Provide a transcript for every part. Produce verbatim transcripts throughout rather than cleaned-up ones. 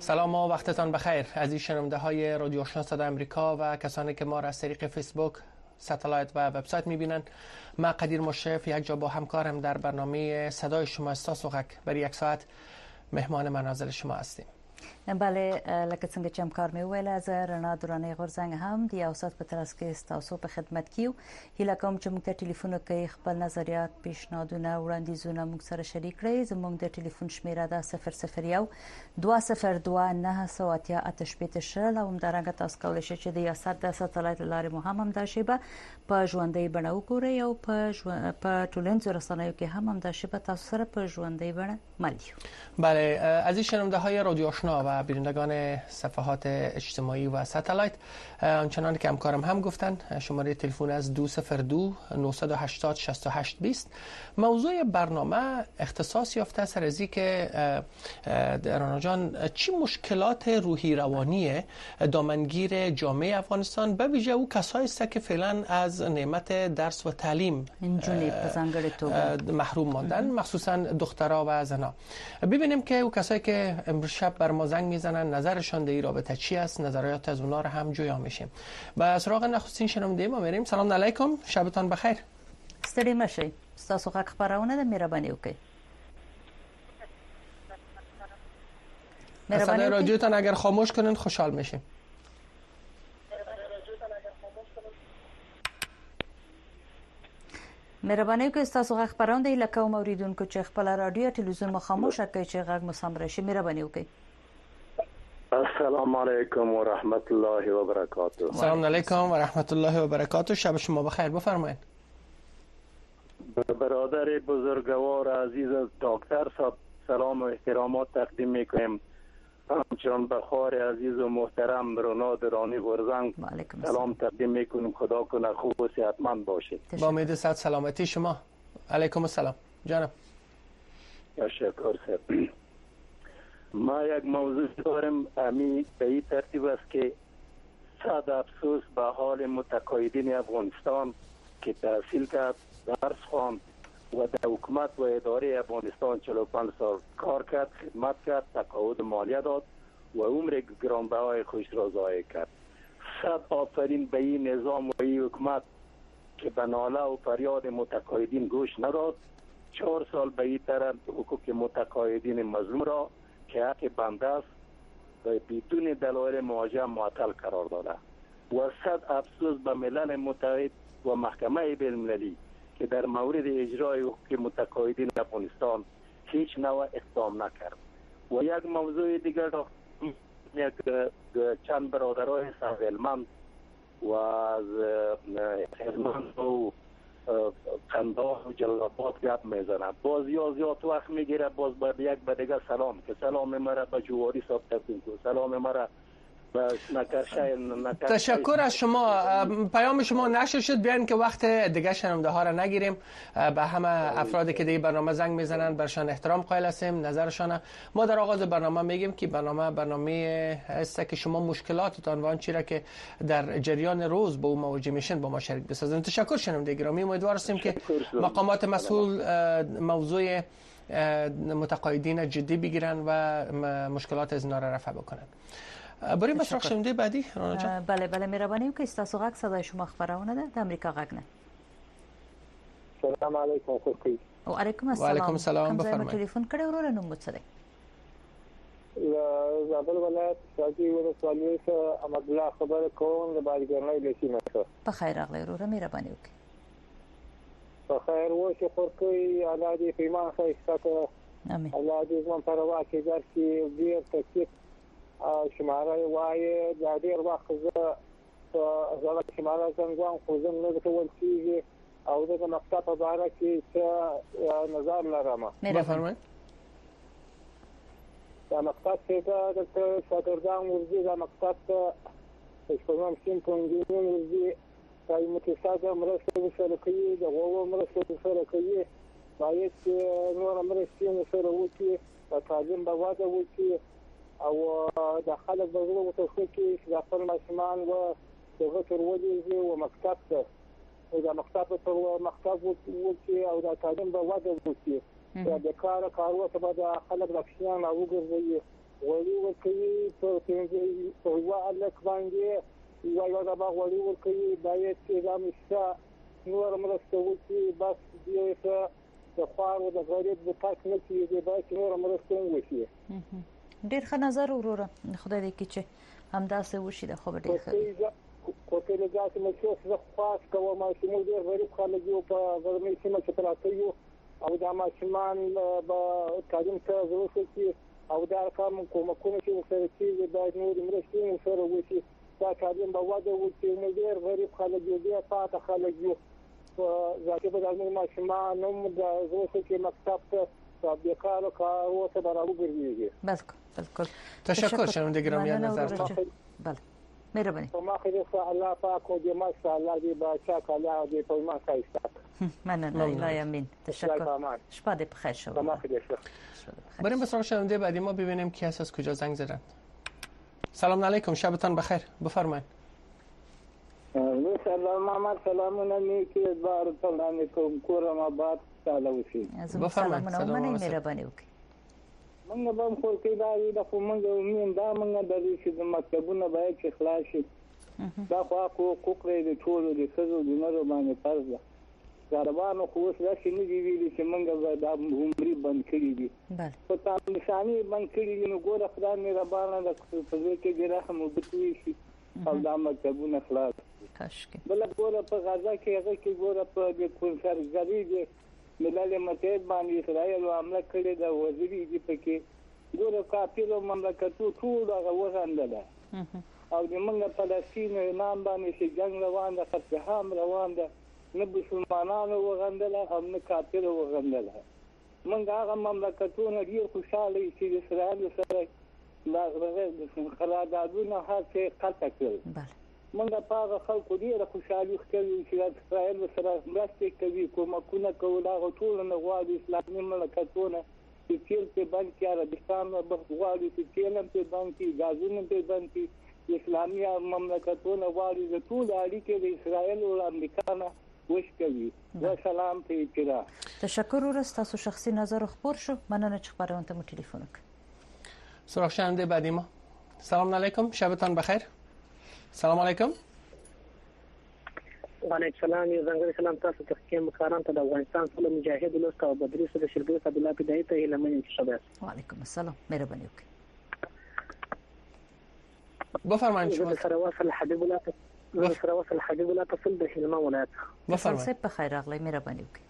سلام و وقتتان بخیر عزیز شنونده های رادیو آشنا صدای آمریکا و کسانی که ما را از طریق فیسبوک، ستلایت و وبسایت میبینند. من قدیر مشرف یک جا با همکارم در برنامه صدای شما استاسوغک برای یک ساعت مهمان منازل شما هستیم. بله، لکه څنګه چې همکار مې وویله، زه رڼا درانۍ غورځنګ هم د یو ساعت په ترڅ کې ستاسو په خدمت کې یو. هیله کوم چې موږ ته ټلیفون وکړئ، خپل نظریات، پیشنهادونه، وړاندیزونه موږ سره شریک کړئ. زموږ د ټلیفون شمیره ده صفر صفر یو دوه صفر دوه نهه سوه اتیا اته شپېته شل او همدارنګه تاسو کولی شئ چې د یاست د ساتلایت له لارې مو هم همدا شیبه په ژوندۍ بڼه وګورئ او په په ټولنیزو رسنیو کې هم همدا شیبه تاسو سره په ژوندۍ بڼه مل یو. بله عزیز شنونده های رادیو آشنا و بینندگان صفحات اجتماعی و ستلایت، آنچنان که همکارم هم گفتند، شماره تلفن از دو صفر دو نهصد و هشتاد شصت و هشت بیست. موضوع برنامه اختصاص یافته سر از که رانا جان چی مشکلات روحی روانی دامنگیر جامعه افغانستان به ویژه او کسایی است که فعلا از نعمت درس و تعلیم محروم ماندن، مخصوصا دخترها و زنها. ببینیم که او کسایی که امشب بر ما زنگ میزنن نظرشان در این رابطه چی است، نظریات از اونها رو هم جویا میشیم. با سراغ نخستین شنونده ما میریم. سلام علیکم، شبتان بخیر. ستړي مشئ، ستاسو غږ خبرونه ده، مهرباني وکړئ. صدای رادیوتان اگر خاموش کنین خوشحال میشیم. مهرباني وکړئ، ستاسو غږ خبرونه ده، لکه اوریدونکو چې خپل رادیو تلویزیون مو خاموش کړئ چې غږ مو سم راشي. مهرباني وکړئ. السلام علیکم و رحمت الله و برکاته. سلام علیکم و رحمت الله و برکاته. شب شما بخیر. بفرمایید. برادر بزرگوار عزیز دکتر صاحب سلام و احترامات تقدیم میکنیم. همچنان بخار عزیز و محترم رانا درانۍ غورځنګ سلام تقدیم میکنیم. خدا کنه خوب و صحتمند باشید. با امید صحت سلامتی شما. علیکم السلام جانم. تشکر صاحب. ما یک موضوع دارم، امی به این ترتیب است که صد افسوس به حال متقاعدین افغانستان که تحصیل کرد، درس خواند و در حکومت و اداره افغانستان چهل و پنج سال کار کرد، خدمت کرد، تقاعد مالیه داد و عمر گرانبهای خوش را ضایع کرد. صد آفرین به این نظام و این حکومت که به ناله و فریاد متقاعدین گوش نداد. چهار سال به این طرف حقوق متقاعدین مظلوم را که حق بنده است و بدون دلایل مواجه معطل قرار داده و صد افسوس به ملل متحد و محکمه بین المللی که در مورد اجرای حقوق متقاعدین افغانستان هیچ نوع اقدام نکرد. و یک موضوع دیگر یک چند برادرای سهیلمند و از هلمند و قندهار و جلال‌آباد گپ میزنند. باز یا زیاد وقت میگیره، باز باید یک به دیگه سلام که سلام مرا به جواری صاحب تقدیم کن، سلام مرا به نکرشای نکرشای. تشکر از شما. پیام شما نشر شد، بیان که وقت دیگه شنونده ها را نگیریم. به همه افرادی که دیگه برنامه زنگ میزنن برشان احترام قائل هستیم، نظرشان. ما در آغاز برنامه میگیم که برنامه برنامه است که شما مشکلاتتان و آنچه را که در جریان روز با او مواجه میشین با ما شریک بسازید. تشکر شنونده گرامی. امیدوار هستیم که مقامات مسئول موضوع متقاعدین جدی بگیرن و مشکلات از اینا را رفع بکنن. بریم به سراغ شنونده بعدی رانا جان. بله بله مهرباني وکړئ، ستاسو غږ صدای شما خبرونه ده د امریکا غږ نه. سلام علیکم خوشی. و علیکم السلام. و علیکم السلام. بفرمایئ. ټلیفون کړی ورور نوم مو څه دی؟ زابل ولایت شاجوی ولسوالۍ څخه احمد الله خبر کوم د باجګرنۍ له سیمې څخه. په خیر راغلی ورور، مهرباني وکړئ. په خیر و شکر کوي، الله دې پیمان ښایسته کړه. امين. الله دې زموږ پر واکې درکړي ډېر تکلیف شماره وایي. دا ډېر وخت زه زه شماره زنګوم خو زه نه کول کېږي او د مکتب په باره کې څه نظر لرم. بفرمایئ. دا مکتب چې دا د شاګردان ورځي، دا مکتب ته شپږم صنف انجینر ورځي، دا متصادم مرسته سره کوي، د غوو مرسته سره کوي، باید چې نور مرسته سره وکړي، د تعلیم په وده وکړي او د خلک په زړه وتخو کې چې خپل ماشومان و دغه تر ودی او مکتب ته او د مکتب ته مکتب وکړي او د تعلیم په وده وکړي. دا د کار کارو ته به خلک رښتیا او وګرځي وړي ورکوي په یوه هلک باندې یوه یوه ډبه غوړي ورکوي باید چې دا مشته نور مرسته وکړي بس دې ته د خوارو د غریب د پاک نه کېږي باید چې نور مرسته وشي. ډېر ښه نظر وروره خدای دې کړي چې همداسې وشي د خو به ډېر ښه کوټې له ځاسې مچو څخه خاص کوم چې موږ ډېر غریب خلک یو په غرمې سیمه کې پراته یو او دا ماشومان به تعلیم ته ضرورت لري او دا کوم کومکونه چې ورسره کېږي باید نور مرستې ورسره وشي دا تعلیم به وده وکړي. موږ ډېر غریب خلک یو ډېر پاته خلک یو په ذاتي به د ماشومان هم د ضرورت کې مکتب ته بیکاره کارو ته راوګرځي. بالکل بالکل تشکر شنونده گرامی از نظرتون. بله مهربانی. ما خیلی الله پاک و دی ماشاءالله دی با چاک الله دی په ما خایسته. مننه الله یمین. تشکر. شب بخیر شما. ما خیلی شکر. بریم به سراغ شنونده بعدی ما ببینیم کی هست از کجا زنگ زدن. سلام علیکم شبتان بخیر بفرمایید. سلام محمد سلامونه نیکی بار تلانی کوم کورم آباد تعالی وشي. بفرمایید. سلام مهربانی وکړئ. موږ به خو کې دا وی د کومنګ ومن دا موږ د دې چې د مکتبونو باید چې خلاص شي دا خو حقوق لري د ټولو د سزو د نورو باندې فرض ده. غربانو خو اوس راشي نه دی ویلي چې موږ به د عمرې بند کړی دي. بله په تاسو نشانی بند کړی دي نو ګوره خدای مې ربانه د فزې کې ګره هم وبتوي شي او دا مکتبونه خلاص. کاشکي. بل ګوره په غزا کې هغه کې ګوره په د کنفرانسي دی ملل متحد باندې اسرائیل عمله کړې ده وزیری دی پکې ګوره کافر مملکتو ټول هغه وغندل او د موږ فلسطین نام باندې چې جنگ روان ده فتحام روان ده نه مسلمانانو وغندل او نه کافر وغندل. موږ هغه مملکتونه ډیر خوشاله چې اسرائیل سره لا قراردادونه هڅه قطع کړل. بله موږ په هغه خلکو ډیره خوشحالي ښکاري چې اسرائیل سره مرسته کوي کومکونه کوي دا ټول نه غواړي اسلامي مملکتونه چې تیل په باندې کې عربستان غواړي چې تیل په باندې کې غازونه په باندې کې اسلامي مملکتونه غواړي چې ټول اړیکې د اسرائیل او امریکا نه وش کوي. والسلام په اطلاع. تشکر ورست تاسو شخصي نظر خبر شو مننه چې خبرونه ته تلیفون وکړ. سراغ شنونده بعدی ما. سلام علیکم شبتان بخیر. سلام علیکم. وعلیکم السلام یو ځانګړی سلام تاسو ته کوم کاران ته د افغانستان سره مجاهد لوست او بدري سره شرګي قبيله بدايه ته لمن شباب. وعلیکم السلام مهرباني وکړئ. بفرمایئ شما سره وصل حبيب الله سره وصل حبيب الله تصل به هلمند ولایت. بفرمایئ په خیر اغلی مهرباني وکړئ.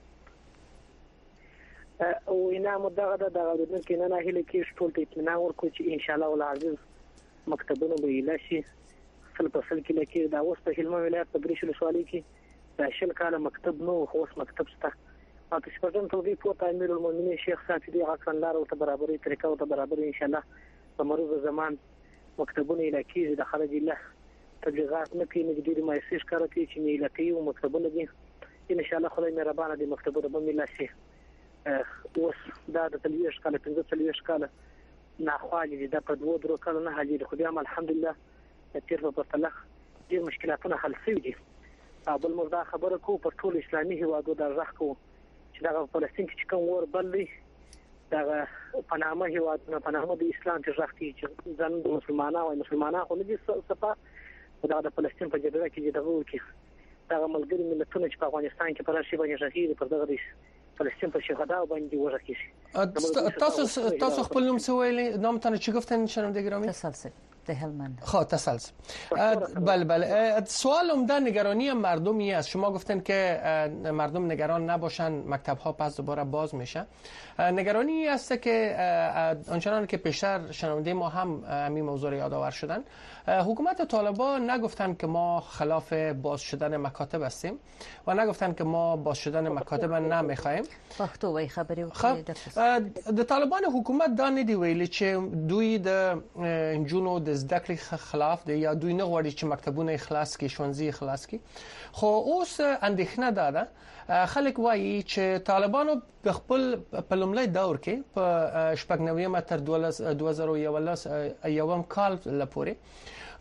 او اینا مدغه د غوډن کې نه نه هله کې ټول ته اطمینان ورکو چې ان شاء الله ول عزیز مکتبونه به لاشي فل په فل کې لکه دا اوس په هلمند ولایت په بریښل سوالي کې دا شل کاله مکتب نو خو اوس مکتب شته. تاسو شپږم ته دی په امیر المؤمنین شیخ صافی دی حسن لار او ته برابرۍ طریقه او ته برابرۍ ان شاء الله په مروز زمان مکتبونه لکه د خارج الله تبلیغات نه کوي نه ډیر مایسیش کار کوي چې نه لکه یو مکتبونه دي ان شاء الله خدای مهربانه دي مکتبونه به ملاشي. اوس دا د تلويش کاله پنځه تلويش کاله نه خالي دا په دوه درو کاله نه حاجی خدای هم الحمدلله تیر په تلخ ډیر مشکلاتونه حل شوي دي. بل موږ دا خبره کوو په ټول اسلامي هیوادو دا ځخ کوو چې دا فلسطین کې کوم ور بل دی دا پنامه هیوادونه پنامه د اسلام چې ځخ دي چې ځن مسلمانانو او مسلمانانو خو نه دي صفه دا د فلسطین په جبهه کې دغه وکي دا ملګری ملتونه چې په افغانستان کې پر شی باندې شهید پر دغه فلسطین په شهدا باندې ورکه شي. تاسو تاسو خپل نوم څه ویلي نام ته چې گفتن شنونده گرامی تسلسل هلمند. خب تسلسل. بله بله سوال عمده نگرانی مردمی است. شما گفتن که مردم نگران نباشن مکتب ها پس دوباره باز میشه. نگرانی است که آنچنان که پیشتر شنونده ما هم همین موضوع یادآور شدن حکومت طالبان نگفتن که ما خلاف باز شدن مکاتب هستیم و نگفتن که ما باز شدن مکاتب نمیخوایم. وقتو وی خبری خب د طالبان حکومت دا ندی ویلی چې دوی د جنو د زدکړې خلاف دی یا دوی نه غواړي چې مکتبونه خلاص کی شونځي خلاص کی. خو اوس اندېښنه ده خلک وایي چې طالبانو په خپل په لومړی دور کې په شپږ نوي متر دوه زره یولس یوم کال لپاره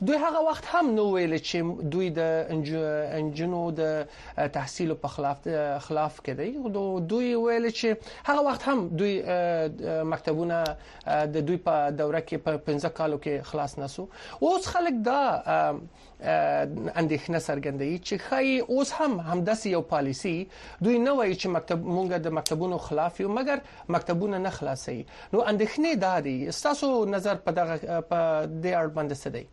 دوی هغه وخت هم نو ویل چې دوی د انجنونو د تحصیل په خلاف خلاف کړي. دوی ویل چې هغه وخت هم دوی مکتبونه د دوی په دوره کې په پنځه کالو کې خلاص نسو. اوس خلک دا اندېښنه څرګندوي چې ښایي اوس هم همداسې یو پالیسي دوی نه وایي چې مکتب مونږ د مکتبونو خلاف یو مګر مکتبونه نه خلاصوي. نو اندېښنې دا دي. ستاسو نظر په دغه په دې اړه باندې څه دی؟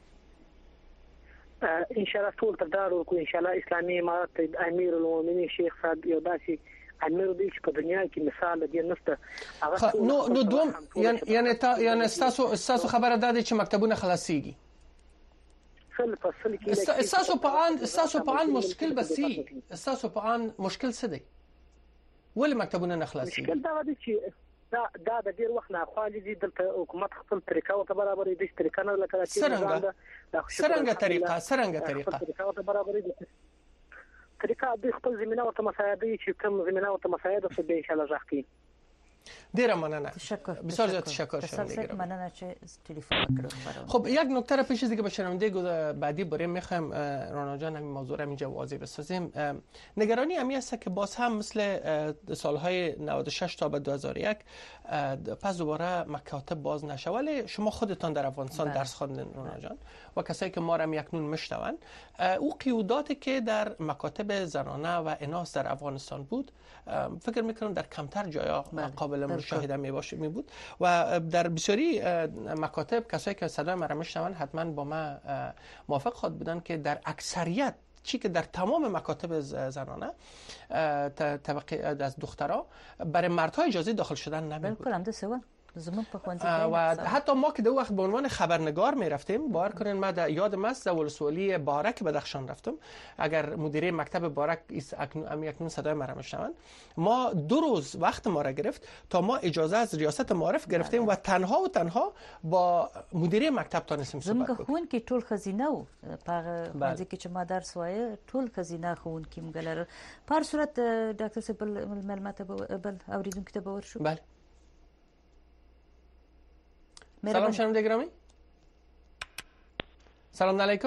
ان شاء الله ټول تر دا ورکو ان شاء الله اسلامي امارت امیر المؤمنین شیخ صاحب یو داسې امیر دی چې په دنیا کې مثال دی نشته هغه. نو نو دوم یعنی تا یعنی تاسو تاسو خبره ده چې مکتبونه خلاصيږي. فل فصل کې تاسو په ان تاسو په ان مشکل بسي تاسو په ان مشکل څه دی؟ ولې مکتبونه نه خلاصيږي؟ مشکل دا دی چې دا دا د ډیر وخت نه خالي دي د حکومت خپل طریقه او برابرې د طریقه نه لکه چې څنګه څنګه طریقه څنګه طریقه طریقه او برابرې دي طریقه د خپل زمينه او مساعده چې کوم زمينه او مساعده څه به ان شاء الله راځي. ډیره مننه. تشکر. بسیار زیاد تشکر شما. مننه چې تلفن کردید. خب یک نکته را پیش از اینکه به شنونده بعدی بریم میخوایم رانا جان همین موضوع را اینجا واضح بسازیم. نگرانی همی است که باز هم مثل سالهای نود و شش تا به دو هزار و یک پس دوباره مکاتب باز نشه. ولی شما خودتان در افغانستان درس خواندین رانا جان و کسایی که ما را هم یکنون میشنون، او قیوداتی که در مکاتب زنانه و اناث در افغانستان بود فکر میکنم در کمتر جایا قابل مشاهده می باشه می بود و در بسیاری مکاتب کسایی که صدای ما را میشنون حتما با ما موافق خود بودن که در اکثریت چی که در تمام مکاتب زنانه طبقه از دخترها برای مردها اجازه داخل شدن نمی بود. بالکل هم سوا و حتی ما که دو وقت به عنوان خبرنگار می رفتیم، باور کنین ما در یاد مست در ولسوالی بارک بدخشان رفتم. اگر مدیره مکتب بارک اکنون اکنون صدای ما را میشنون، ما دو روز وقت ما را گرفت تا ما اجازه از ریاست معارف گرفتیم و تنها و تنها با مدیره مکتب تانستیم صحبت کنیم. خون کې ټول خزینه و په ځکه چې ما درس وای ټول خزینه خون کې مګلر په صورت ډاکټر سپل معلومات بل اوریدونکو ته باور شو. بله. سلام شنونده گرامی. سلام علیکم.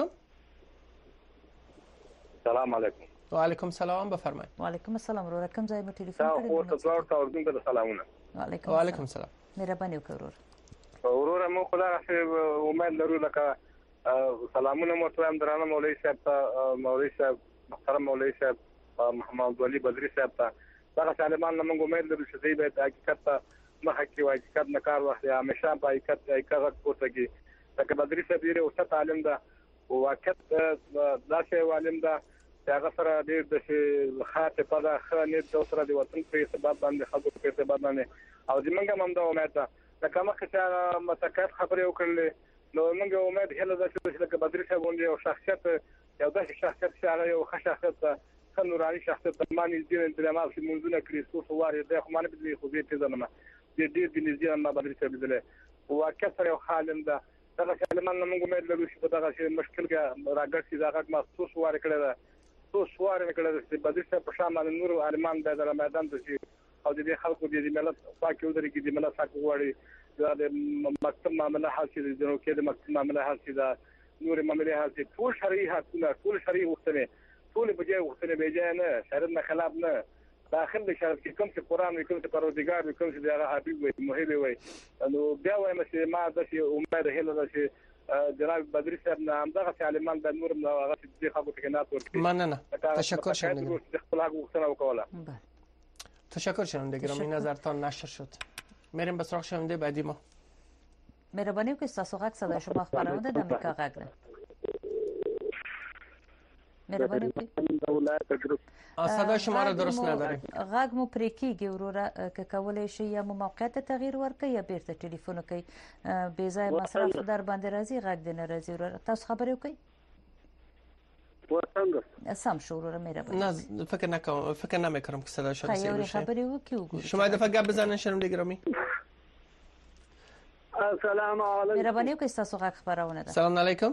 سلام علیکم. و علیکم سلام بفرمایید. و علیکم السلام. رو رقم ځای مو ټلیفون کړی. او تاسو ورته اوردونکو ته سلامونه. و علیکم و علیکم السلام. مهرباني وکړئ. ورور مو خدای راځي امید لرو لکه سلامونه مو ته هم درانه مولوی صاحب ته مولوی صاحب محترم مولوی صاحب محمد ولی بدری صاحب ته دا سلام موږ امید لرو چې دوی به حقیقت ته مخه کې وایي چې نه کار واخلي همیشه په حقیقت حقیقت پورته کې لکه بدری صاحب یې اوسه تعلیم ده او واقعیت دا چې عالم ده هغه سره ډېر د خاطه په دا خانه د سره د وطن په سبب باندې خلکو په سبب باندې او زمونږ هم دا امید ده لکه مخه چې متکات خبرې وکړلې نو موږ امید هله ده چې لکه بدری صاحب یو شخصیت یو داسې شخصیت چې هغه یو ښه شخصیت ده نوراني شخصیت مانی دین انتظامات چې منځونه کړی څو واره ده خو مانه بدلی خو دې ته ځنه دې دې د نږدې ما بدلی څه بدله او کثر یو حالم ده دا چې من موږ امید لرو چې په دغه شی مشکل کې راګرځي دا غږ ما څو واره کړی ده څو واره کړی چې بدلی څه په شامل نور عالمان د میدان ته شي او دې خلکو دې ملت پاکي ودرې کې دې ملت حق غواړي دا د مکتب معاملې حاصل دي نو کې د مکتب معاملې حاصل ده نور معاملې حاصل ټول شرعي حقونه ټول شرعي وختنه ټول به جای وختنه به جای نه شرط نه خلاف نه داخل د شرط کې کوم چې قران کوم چې پروردګار کوم چې دغه حبيب وي محب وي نو بیا وایم چې ما د شي امید هله د شي جناب بدری صاحب نه هم دغه عالمان د نور نو هغه چې خبرو کې نه تورکی مننه تشکر شما خپل حق وختنه وکوله تشکر شنونده گرامی نظرتان نشر شد. میریم به سراغ شنونده بعدی ما. مهربانی وکړئ تاسو غږ صدای شما خبرونه د امریکا غږ نه. مهربانی وکړئ. صدای شما را درست نداریم. غږ مو پرې کیږي وروره که کولای شي یا مو موقعیت تغییر ورکړئ یا بیرته ټلیفون وکړئ. بې ځای مصرف در باندې راځي غږ دې نه راځي وروره. تاسو خبرې وکړئ. سم شو وروره مهربانی. نه فکر نکنم فکر نمیکنم که صدای شما سیده باشه. خبری وکړئ. شما دفعه گپ بزنین شنونده گرامی. السلام علیکم. مهربانی وکړئ تاسو غږ خبرونه ده. سلام علیکم.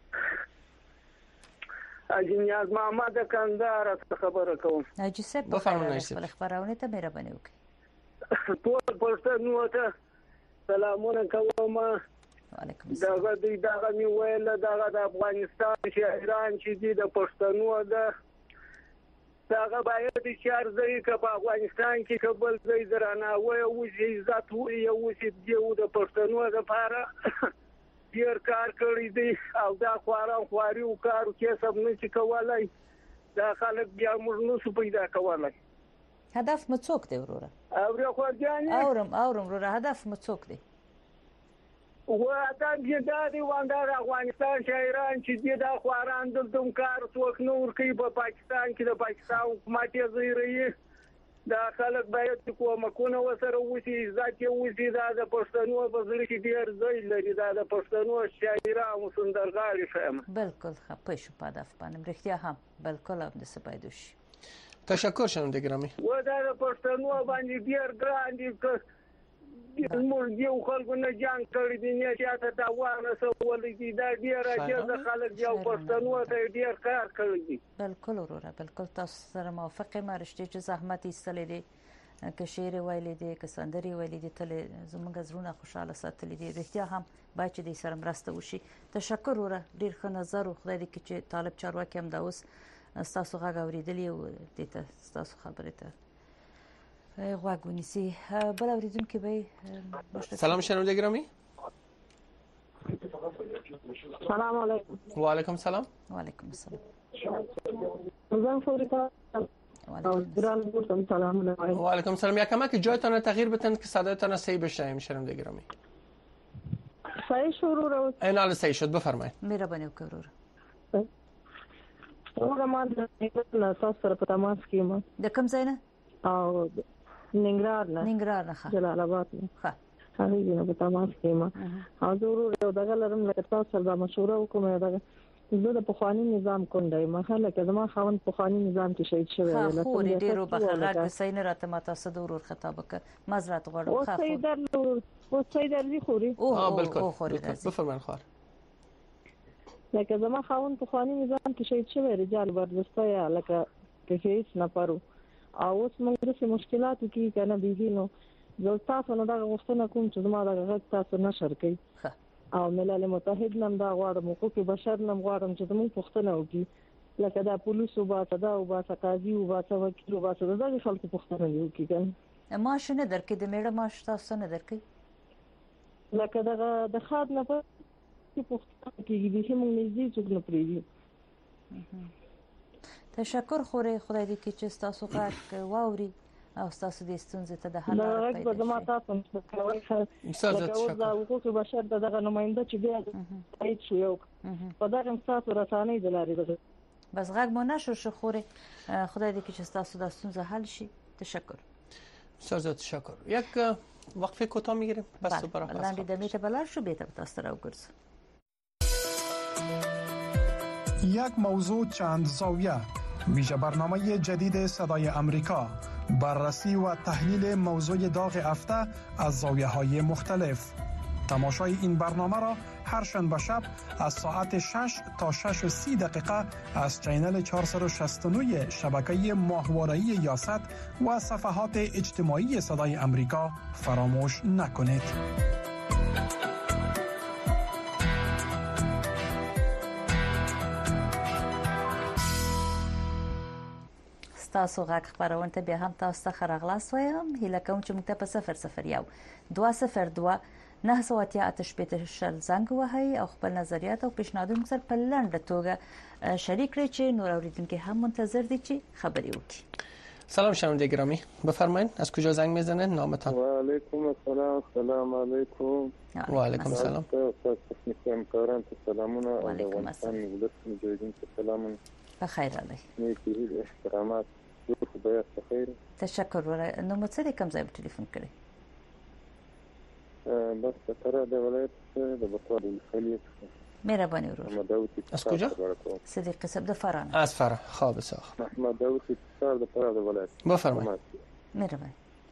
اجي نیاز محمد کندهار څخه خبره کوم. اجي صاحب په خبرونه ته مهرباني وکړئ. ټول پښتنو ته سلامونه کوم. وعلیکم السلام. دغه دوی دغه می ویل دغه د افغانستان شاعران چې دي د پښتنو د دغه باید چې ارزي که په افغانستان کې کبل ځای درناوی او عزت وي او چې دیو د پښتنو لپاره ډیر کار کړی دی او دا خواران خواري او کار کې سم نه چې کولای دا خلک بیا موږ نو څه پیدا کولای. هدف مو څوک دی وروره؟ او خورجان اورم اورم وروره هدف مو څوک دی؟ و دا د دې وانډار افغانستان شاعران چې دي دا خواران دلته کار څوک نور کوي په پاکستان کې د پاکستان حکومت یې زیری دا خلک باید کومکونه وسره وسی عزت یې وسی دا د پښتنو په ځل کې ډیر ځای لري دا د پښتنو شاعران او سندرغاړي فهم. بالکل خپه شو په هدف باندې رښتیا هم بالکل هم د سپایدو شي. تشکر شنونده گرامی. و دا د پښتنو باندې ډیر ګران دي که موږ یو خلکو نه جنگ کړی دی نه چې تاسو دا وانه سوال دي دا ډیر چې خلک یو پښتنو ته ډیر کار کړی دي. بالکل وروره بالکل تاسو سره موافقه ما رښتیا چې زحمت ایستلې دي که شعر ویلې دي که سندري ویلې دي تل زموږ زړونه خوشاله ساتلې دي رښتیا هم باید چې دې سره مرسته وشي. تشکر وروره ډیر ښه نظر او خدای دې کې چې طالب چارواکي هم دا اوس ستاسو غږ اوریدلی او دې ته ستاسو خبرې ته غوږ ونیسي. بل اوریدونکي به سلام شنونده گرامی. سلام علیکم. و علیکم سلام. و علیکم السلام. زن فوریتا و علیکم سلام. یک کمک جایتان تغییر بدن که صدایتان صحیح بشنویم شنونده گرامی. صحیح شروع رو این حال صحیح شد بفرمایید. مهرباني وکړئ. وګورم ما د تاسو سره په تماس کې ما د کوم ځای نه؟ او ننګرهار نه. ننګرهار نه. جلال آباد نه. ښه. هغه یې په تماس کې ما او ضرور یو دغه لرم لکه تاسو سره د مشوره وکوم دغه زه د پخوانی نظام کونډای ما خلک که زما خاوند پخوانی نظام کې شهید شوی دی. خو ډیرو بخلک د سین راته ما تاسو د ورور خطاب وک معذرت غواړم. او سیدر او سیدر دی خوري. اه بالکل بفرمایئ خواهر. لکه زما خاوند پخوانی نظام کې شهید شوی رجال ورزسته لکه که هیڅ نه پرو او اوس موږ د مشکلاتو کې کنه بیږي نو زه تاسو نه دا غوښتنه کوم چې زما دا غږ تاسو نشر کړئ او ملل متحد نن دا غواړم حقوق بشر نن غواړم چې زموږ پښتنه وکړي لکه دا پولیس او با صدا او با قاضي او با وکیل او با صدا د خلکو پښتنه وکړي کنه ماش نه درکې د میړه ماش تاسو نه درکې لکه دا د خاد نه په پښتنه کې دي چې موږ نږدې څوک نه پریږي. تشکر خوري خدای دې کې چې تاسو غږ واوري او تاسو د ستونزې ته د حل لاره پیدا کړئ. زما تاسو ته کوي چې دا حقوق بشر دغه نماینده چې بیا تایید شو یو په دغه تاسو رسانې د لارې ده بس غږ مو نشو شو خوري خدای دې کې چې تاسو د ستونزې حل شي. تشکر. بسیار تشکر. یک وقفه کوتاه میگیریم پس دوباره خلاص. لاندې د میټه بلار شو به تاسو را وګرځو. یک موضوع چند زاویه ویژه برنامه جدید صدای امریکا بررسی و تحلیل موضوع داغ هفته از زاویه‌های مختلف. تماشای این برنامه را هر شنبه شب از ساعت شش تا شش و سی دقیقه از چینل چهارصد و شصت و نه شبکه ماهواره‌ای یاست و صفحات اجتماعی صدای امریکا فراموش نکنید. تاسو غږ خبرونه ته بیا هم تاسو ته راغلاس وایم. هیله کوم چې موږ ته په صفر صفر یو دوه صفر دوه نه سواتیا آتش پېټ شل زنګ وهي او خپل نظریات او پیشنهادونه سره په لنډه توګه شریک کړئ چې نور اوریدونکو هم منتظر دي چې خبري وکړي. سلام شنونده گرامی بفرمایید از کجا زنگ میزنید نامتان؟ و علیکم السلام. سلام علیکم. و علیکم السلام. تاسو کاران ته سلامونه او افغانستان ملت مجاهدین ته سلامونه. بخیر علی. نیکی احترامات. خدای خیر. تشکر ورته. نو مو څه د کوم ځای ټلیفون کړی؟ بس تر د ولایت د بطوال الخلیج. مهرباني ورور. از کجا؟ صدیق صاحب د فرانه. از فرانه. خواب ساخ. محمد داوود اتصال د فرانه د ولایت. بفرمایید. مهرباني.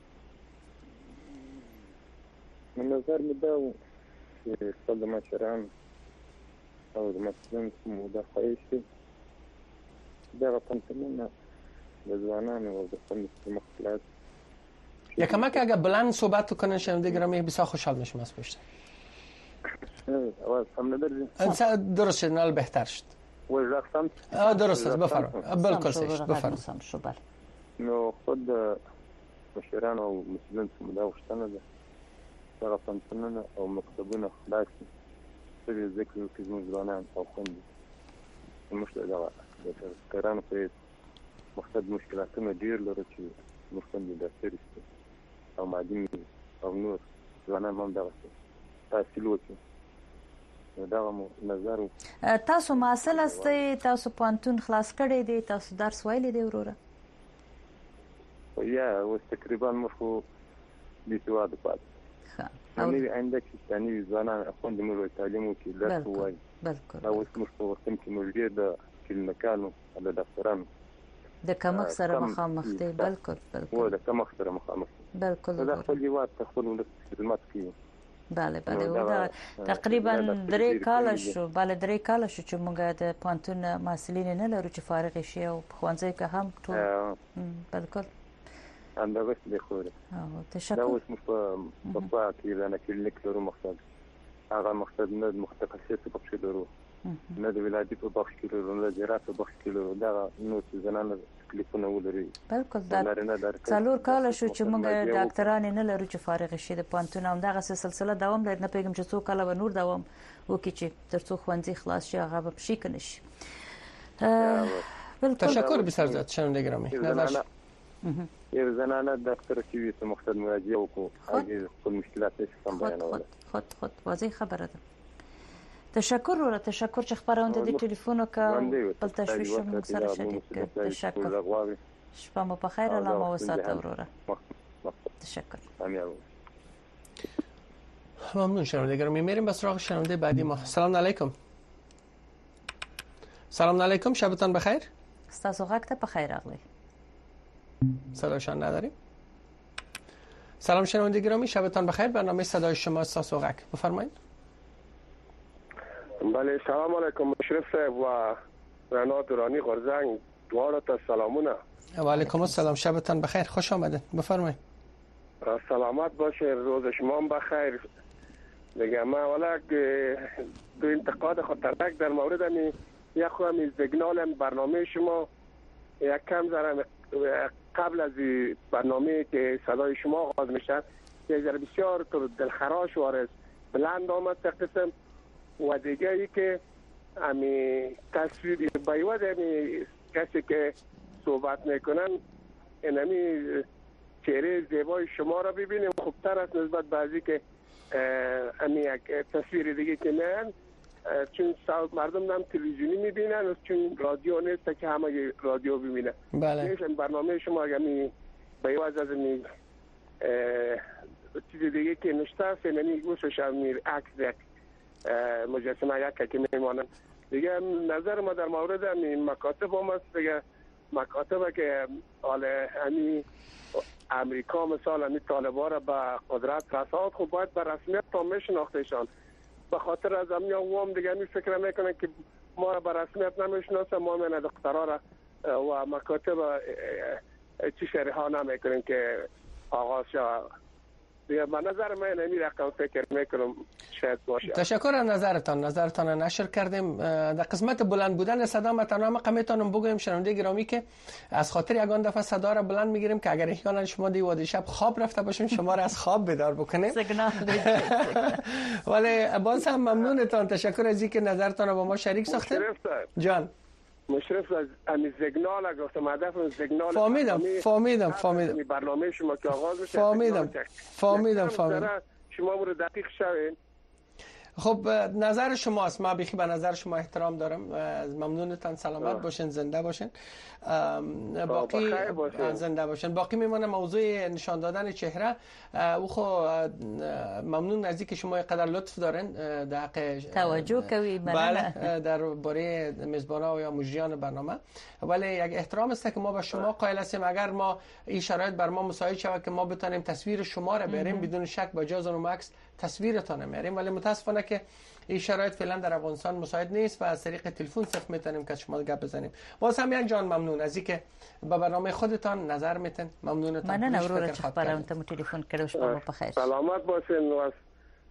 من نظر مداو چې خپل مشران او د مسلمان مدافعین شي دغه پنځمنه د ځوانانو او د خپل مخالفت یکم که اگر بلند صحبت کنن شنونده گرامی بسیار خوشحال میشم از پشت. آواز هم نداری؟ درست شد، نال بهتر شد. و رقصم؟ درست است، بفرمایید. بالکل صحیح، بفرمایید. نو خود مشران او مسئولین سمدا وشتنه ده سره پنځونه او مکتبونه خلاص سوي ذکر کې زموږ ځوانان او خوندې زموږ دغه د کارانو په مختلف مشکلاتونه ډېر لري چې موږ خوندې د سرسته او مادي او نور ځوانان هم دغه تحصیل وکړي. دا مو نظر تاسو معاصل استئ، تاسو پانتون خلاص کړی دی، تاسو درس ویلی دی وروره؟ یا اوس تقریبا موږ خو د سواد پات نوې آینده چې ثاني ځوانان خوند موږ تعلیم وکړي درس وایي. بالکل. او اوس موږ په وخت کې موږ د کلینیکانو د ډاکټرانو د کمښت سره مخامخ دي. بالکل بالکل. و د کمښت سره مخامخ دي. بالکل. دا خپل یوات خپل ولس خدمت کوي. بله بله و تقریبا درې کال شو بله درې کال شو چې موږ د پانتون محصلین نه لرو چې فارغ شي او په ښوونځي کې هم ټول. بالکل. اندازه دې خو ده. او تشکر. دا اوس موږ په په کې رانه کلینیک لرو مقصد هغه مقصد نه متخصص په څه لرو نه د ولادت په بخش کې لرو نه د جراحت په بخش کې لرو دا نو چې زنانه تکلیفونه ولري. بالکل. دا څلور کال شو چې موږ ډاکټران نه لرو چې فارغ شي د پانتون هم دغه سلسله دوام لري. نه پیغام چې څو کال به نور دوام وکړي چې ترڅو ښوونځي خلاص شي هغه به شي کنه شي. بالکل. تشکر بسیار زیاد شنونده گرامی. نظر یو زنانه دکتر چې وي ته مختلف مراجعه وکړو هغه خپل مشکلات یې سم بیانول. خود خود واضح خبره ده. تشکر ورته تشکر چې خبرونه د ټلیفون کا بل تشویش مو سره شریک کړ. تشکر. شپه مو په خیر. الله مو وساته وروره. تشکر. ممنون شنونده گرامی. میریم به سراغ شنونده بعدی ما. سلام علیکم. سلام علیکم، شبتان بخیر. تاسو غږ ته په خیر راغلی. صداشان نداریم. سلام شنونده گرامی، شبتان بخیر. برنامه صدای شما تاسو غږ بفرمایید. بله سلام علیکم مشرف صاحب و رنا دورانی غرزنگ دوارا تا سلامونه. و علیکم السلام، شبتان بخیر، خوش آمدید، بفرمایید. سلامت باشه، روز شما هم بخیر. دیگه ما ولی دو انتقاد خطرناک در مورد امی یک خواهم سیگنال برنامه شما یک کم ذره قبل از برنامه که صدای شما آغاز میشه یک ذره بسیار دلخراش وارد بلند آمد قسم و دیگه ای که امی تصویر بایواد امی کسی که صحبت میکنن اینمی چهره زیبای شما را ببینیم خوبتر است نسبت بعضی که امی یک تصویر دیگه که میان چون مردم هم تلویزیونی میبینن و چون رادیو نیست که همه رادیو ببینن. بله. برنامه شما امی بایواد از امی چیز دیگه که نشته است اینمی گوشش امی عکس یک مجسمه یک که میمانن. دیگه نظر ما در مورد امی مکاتب هم است. دیگه مکاتب که حال امی امریکا مثال امی طالبا را به قدرت رساند خب باید به رسمیت تا میشناختشان. به خاطر از امی هم دیگه امی فکر میکنن که ما را به رسمیت نمیشناسن ما من دخترها را و مکاتب چی شریح ها نمیکنن که آغاز شد. دیگه من نظر من نمی رقم فکر میکنم شاید باشه. تشکر از نظرتان. نظرتان نشر کردیم. در قسمت بلند بودن صدا ما تنها مقامتان بگویم شنونده گرامی که از خاطر یگان دفعه صدا را بلند میگیریم که اگر احیانا شما دیواد شب خواب رفته باشیم شما را از خواب بیدار بکنیم. سیگنال ولی باز هم ممنونتان. تشکر از اینکه نظرتان را با ما شریک ساختید. جان مشرف از امی سیگنال گفتم هدف سیگنال فهمیدم فهمیدم فهمیدم برنامه شما که آغاز میشه فهمیدم فهمیدم فهمیدم شما مورد دقیق شوین. خب نظر شماست، ما بیخی به نظر شما احترام دارم. ممنونتان. سلامت باشین، زنده باشین. باقی زنده باشین. باقی میمونه موضوع نشان دادن چهره. او خو ممنون از اینکه شما قدر لطف دارین در حق توجه کوي. بله در باره میزبانا و یا مجریان برنامه. ولی یک احترام است که ما به شما قائل هستیم. اگر ما این شرایط بر ما مساعد شود که ما بتونیم تصویر شما را بریم بدون شک با جاز و مکس تصویرتان میاریم، ولی متاسفانه که این شرایط فعلا در افغانستان مساعد نیست و از طریق تلفن صرف میتونیم که شما گپ بزنیم. باز هم یک جان ممنون از اینکه به برنامه خودتان نظر میتین. ممنونتان. من نه ورور چه خبرم ته تلفن کړو. شپه په خیر. سلامت باشین و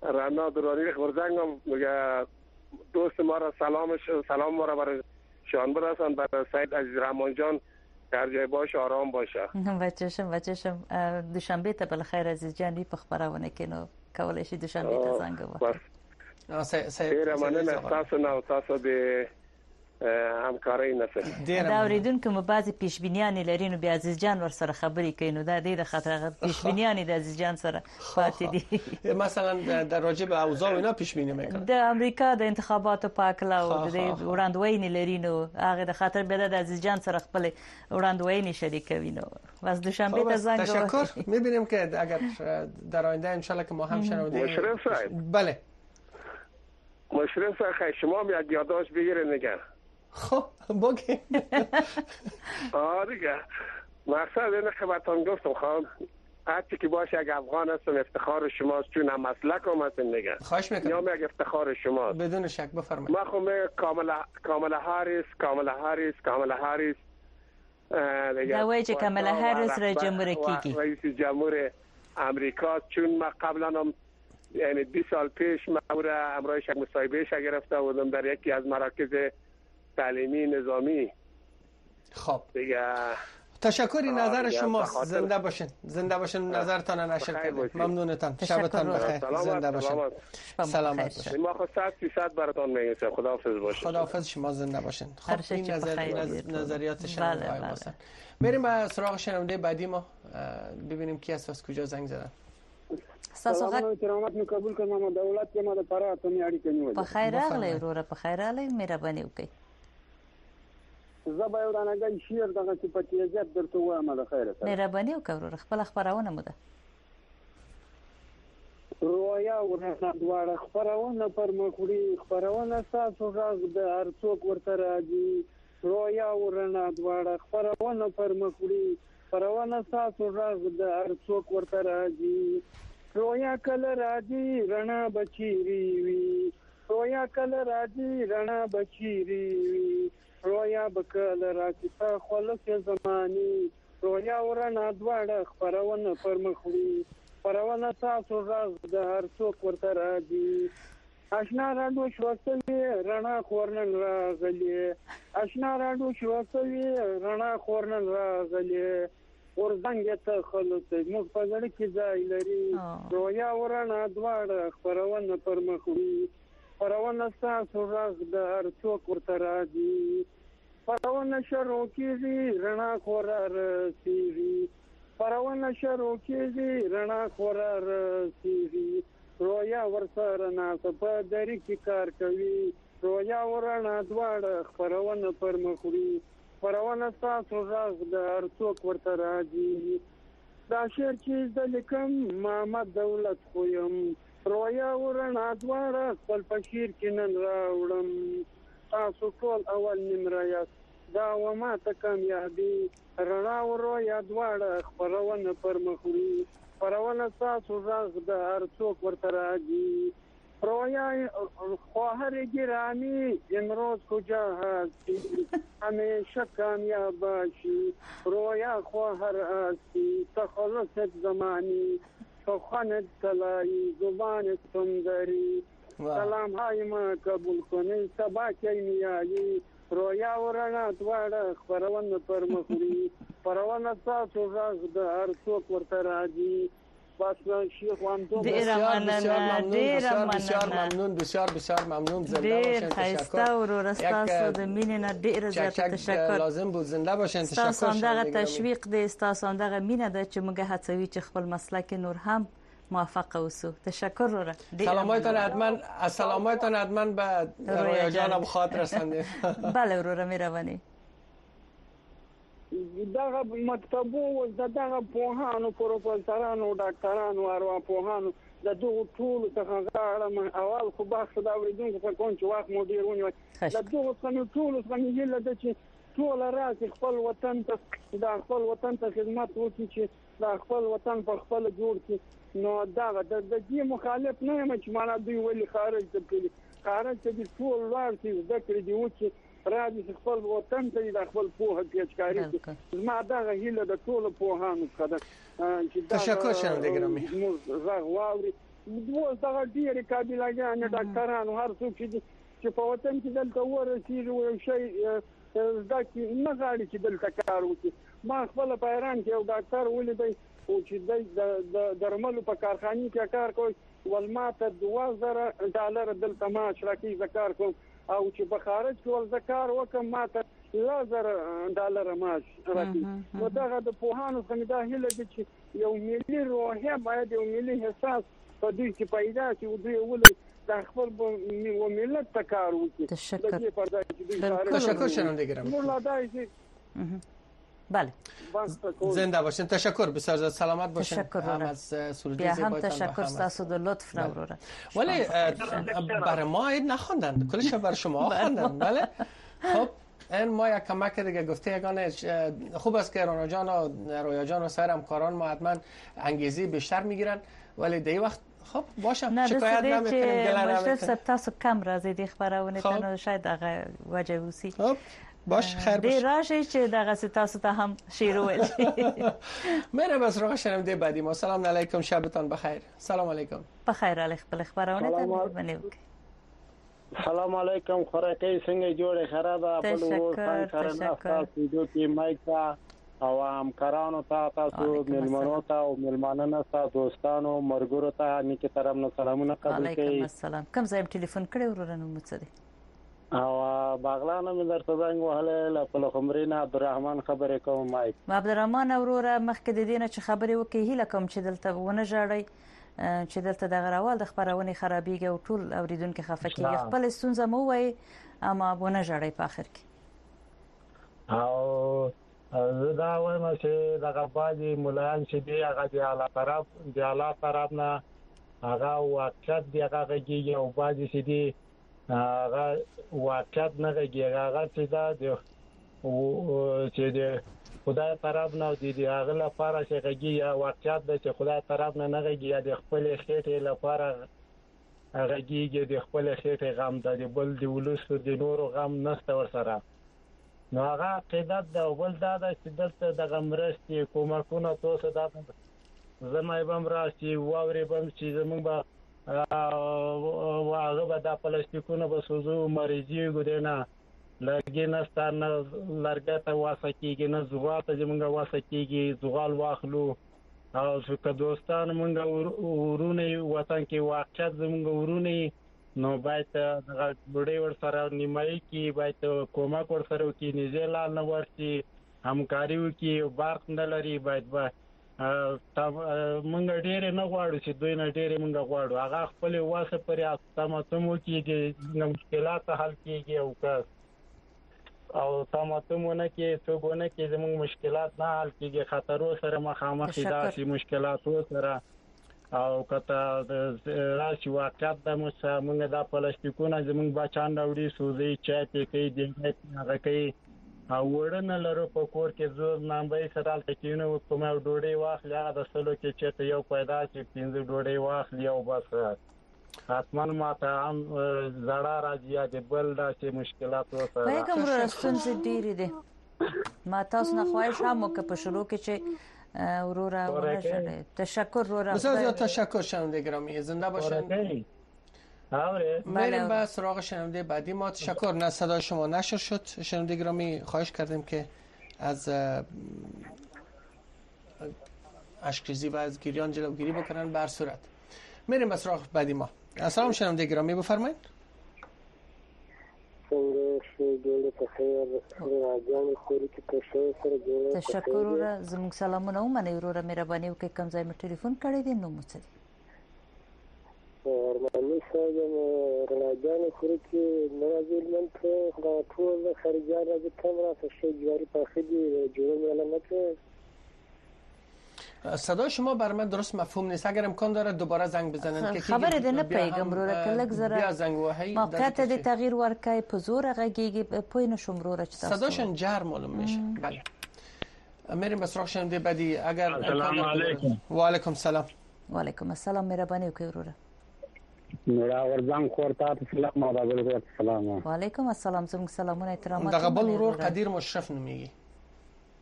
رنا درانی خورزنگ هم میگه دوست ما را سلامش سلام ما را برای شان برسان، برای سید عزیز رحمان جان در جای باش آرام باشه. بچه‌شم بچه‌شم دوشنبه ته بل خیر عزیز جان په خبرونه کې نو کولای شي دوشنبه ته زنګ ووهه. بس ډیره مننه تاسو نه تاسو د همکارۍ نسه. دا اوریدونکو مو بعضی پیشبینیان لري نو بیا عزیز جان ور سره خبرې کوي نو دا د خطر پیشبینیان د عزیز جان سره پاتې دي. مثلا در راجع به اوضاع اینا پیش بینی میکنه. د امریکا د انتخاباتو پاکلا او د وړاندوینې لري نو هغه د خطر به د عزیز جان سره خپل وړاندوینې شریکوي نو واس دوشنبه ته زنګ. تشکر. میبینیم که اگر در آینده ان شاء الله که ما هم شنونده. مشرف صاحب. بله. مشرف صاحب شما هم یک یادداشت بگیرید نگه. خب بگی. آره دیگه مقصد اینه که براتون گفتم خواهم هرچی که باشه یک افغان هستم افتخار شماست چون هم مسلک هم هستم دیگه. خواهش میکنم. یا یک افتخار شماست. بدون شک بفرمایید. ما خب کاملا کاملا هاریس کاملا هاریس کاملا هاریس دا وایي چې کاملا هاریس رئیس جمهور کیږي. رئیس جمهور امریکا چون ما قبلا هم یعنی بیست سال پیش ما را امروز یک مصاحبه گرفته بودم در یکی از مراکز تعلیمی نظامی. خب دیگه تشکری نظر شما. زنده باشین زنده باشین نظرتان نشر کنید. ممنونتان. شبتان بخیر. زنده باشین. سلامت باشین. ما خود صد فیصد براتون میگم خداحافظ باشین. خداحافظ شما زنده باشین. خب این نظر نظریات شنونده های ماست. بریم به سراغ شنونده بعدی ما ببینیم کی است از کجا زنگ زدن. سلام کرامت می قبول کنم ما دولت کې ما د پاره ته می اړیکه نیولې. په خیر راغلی وروره په خیر راغلی مهرباني وکړئ. زه به یو رانګای شعر دغه چې په تیزیت درته وایم د خیره سره. مهرباني وکړه وروره خپل خبرونه مو ده. رویا ورنه دواړه خبرونه پر مخوري خبرونه تاسو غږ د هر څوک ورته راځي. رویا ورنه دواړه خبرونه پر مخوري خبرونه تاسو غږ د هر څوک ورته راځي. رویا کله راځي رڼا بچيري وي. رویا کله راځي رڼا بچيري وي. رویا بکله راځي په خلک زماني. رویا ورنه دواړه خبرونه پر مخوري خبرونه تاسو غږ د هر څوک ورته راځي. آشنا راډو شوسوي رڼا خورنن راغلي. آشنا راډو شوسوي رڼا خورنن راغلي. ورځنګ ته خلک موږ په ځړ کې ځای لري. رویا ورنه دواړه خبرونه پر مخوري خبرونه تاسو غږ د هر څوک ورته راځي. خبرونه شروع کیږي رڼا خورا رسیږي. خبرونه شروع کیږي رڼا خورا رسیږي. رویا ورسره ناسه په دری کې کار کوي. رویا ورنه دواړه خبرونه پر مخوري خبرونه تاسو غږ د هر څوک ورته راځي. دا شعر چې د لیکم محمد دولت خو یم. رویا ورنه دواړه خپل په شعر کې نن راوړم. تاسو ټول اول نمره یاست دا و ما ته کامیابي. رڼا او رویا دواړه خبرونه پر مخوري خبرونه تاسو غږ د هر څوک ورته راځي. رویا خواهر گرامی امروز کجا هستی؟ همیشه کامیاب باشی. رویا خواهر هستی تخلصت زمانی سخنت طلایی زبانت سندری. سلام های ما قبول کنی سبا کی میایی. رویا ورنه دواړه خبرونه پر مخوري خبرونه تاسو غږ د هر څوک ورته راځي. بسیار بسیار ممنون بسیار بسیار ممنون. زنده باشین. تشکر ورور تاسو د مینې نه ډیر زیات تشکر. لازم بود زنده باشین. تشکر. تاسو دغه تشویق دی تاسو دغه مینه ده چې موږ هڅوي چې خپل مسلک نور هم موفق اوسو. تشکر وروره. سلامایتان حتما سلامایتان حتما به رویا جانم خاطر رساندید. بله وروره مهرباني. دغه مکتبو دغه پوهانو پروفیسورانو ډاکټرانو ارواپوهانو د دغه ټول څخه غواړم اول خو بحث دا ورېدونکو په کوم چې وخت مو ډیر ونیوي. د دغه څخه ټول څخه یله د چې ټول راځي خپل وطن ته د خپل وطن ته خدمت وکړي چې د خپل وطن په خپل جوړ کړي. نو دا د دې مخالف نه یم چې معنا دوی ولې خارج ته کړي. خارج ته د ټول ورته د کړې دی چې راځي خپل وطن ته د خپل پوهه پیچکاری. زما دغه هیله د ټول پوهانو څخه ده چې تشکر شنونده گرامی. زغ واوري دوه دغه ډېر قابلیان ډاکټران هر څوک چې په وطن کې دلته ورسېږي یو شی زده کړي نه غواړي چې دلته کار وکړي. ما خپل په ایران کې یو ډاکټر ولیدی چې د درملو په کارخانه کې کار کوي ول ما ته دوه زره ډالر دلته معاش راکړي زه کار کوم او چې په خارج کې ول زه کار وکم ما ته لس زره ډالر معاش راکړي. نو دغه د پوهانو څنګه دا هیله ده چې یو ملي روحیه باید یو ملي احساس په دوی کې پیدا شي او دوی ولې د خپل ملت ته کار وکړي. تشکر تشکر شنونده گرامی. بله زنده باشین. تشکر بسیار زیاد سلامت باشین. هم از سرودی زیبایتان هم تشکر تاسو د لطف نورورا. ولی برای ما این نخوندن کلش بر شما خواندن. بله خب این ما یک کمک دیگه گفته یگانه خوب است که رانا جان و رویا جان و سایر همکاران ما حتما انگیزی بیشتر میگیرن ولی دی وقت خب باشه شکایت نمیکنیم گله نمیکنیم. تاسو کم راځي د خبرونه ته شاید هغه وجه وسی. خب باش خیر باش. دی راشه چې دغه تاسو ته هم شیر ویل. مره بس راغ شنونده بعدی ما سلام علیکم شبتان بخیر. سلام علیکم. بخیر علی خپل خبرونه ته بنوک. سلام علیکم خورکې څنګه جوړه خرابه په لور څنګه تاسو ویډیو کې مایکا او همکارانو ته تاسو ملمنو ته او ملمانانو ته دوستانو مرګورو ته نیکه طرف نه سلامونه قبول کړئ. علیکم السلام. کوم ځای ټلیفون کړی ورورانو مڅدي او باغلانه مې درته زنګ وهله په لخمرینه عبدالرحمن خبرې کوم مایک. عبدالرحمن اوروره مخکې د دینه چې خبرې وکړي هیله کوم چې دلته ونه ژړی چې دلته د غراوال د خبرونه خرابېږي او ټول اوریدونکو خفه کیږي. خپل ستونزه مو وای اما ونه ژړی په اخر کې. او زه دا وایم چې دغه باندې مولان چې دی هغه د اعلی طرف د اعلی طرف نه هغه واقعیت دی هغه کېږي او باندې چې دی هغه واقعیت نه کېږي هغه چې دا دی او چې دی خدای طرف نه دی هغه لپاره چې کېږي واقعیت دی چې خدای طرف نه نه کېږي د خپل خېټې لپاره هغه کېږي د خپل خېټې غم د بل دی ولوس د نورو غم نشته ورسره. نو هغه عقیدت د اول دا چې دلته د غمرستي کومکونه تاسو دا زمای بم راشي واوري بم چې زمونږ به هغه به د پلاستیکونو به سوزو مریضي ګدنه لګي نستان لرګه ته واسه کیږي نه زغال ته زمونږ واسه کیږي زغال واخلو او څو دوستان مونږ ورونه وطن کې واقعیت زمونږ ورونه نو باید د بډې ور سره نیمایي کې باید کومک ور سره کې نيزلال نه ورتي همکاري وکي بارت نه لري باید با مونږ ډېر نه غواړو چې دوی نه ډېر مونږ غواړو هغه خپل واسه پر تاسو کې د مشکلات حل کیږي او که او تاسو کې څوګونه کې زموږ مشکلات نه حل کیږي خطرو سره مخامخ دي مشکلاتو سره او کته راشي واقعیت د موږ د پلاستیکونو زموږ بچان راوړي سوزي چای پکې دي هغه کوي او ورنه لرو په کور کې زور نامبای سره تکینو کومه ډوډۍ واخلي هغه د سلو کې چې یو پیدا چې پینځه ډوډۍ واخلي او بس حتمان ما ته هم زړه راځي د بل داسې مشکلات وسره په کوم ورستونځ ډیری دي ما تاسو نه خواهش هم وکړ په شروع کې چې اورورا ورشه تشکر اورورا بسیار تشکر شنونده گرامی زنده باشین. میریم به سراغ شنونده بعدی ما. تشکر نه صدای شما نشر شد شنونده گرامی خواهش کردیم که از اشکریزی و از گریان جلوگیری بکنن بر صورت. میریم به سراغ بعدی ما. السلام شنونده گرامی بفرمایید. تشکر اورورا زموږ سلامونه ومنه اورورا مهرباني وکړئ کوم ځای مې ټلیفون کړی دی نو مو څه دي ارماني ساجم رناجان خوري کې نوازل منته دا ټول خارجان راځي کمرا څه شي جوړی پخې دی جوړ نه نه صدای شما بر من درست مفهوم نیست. اگر امکان داره دوباره زنگ بزنن که خبر ده نه پیغام رو را کلک زره بیا زنگ وهی موقعیت ده تغییر ورکای پزور غگیگی پوی نشم رو را چه صداشون جر معلوم میشه. بله میریم به سراغ شنونده بعدی. اگر السلام علیکم. و علیکم السلام. و علیکم السلام مهربانی وکړئ وروره. نورا ورزان خورتا سلام او بل سلام. و علیکم السلام زموږ سلامونه احترامات. دغه بل ورور قدیر مشرف نمیږي.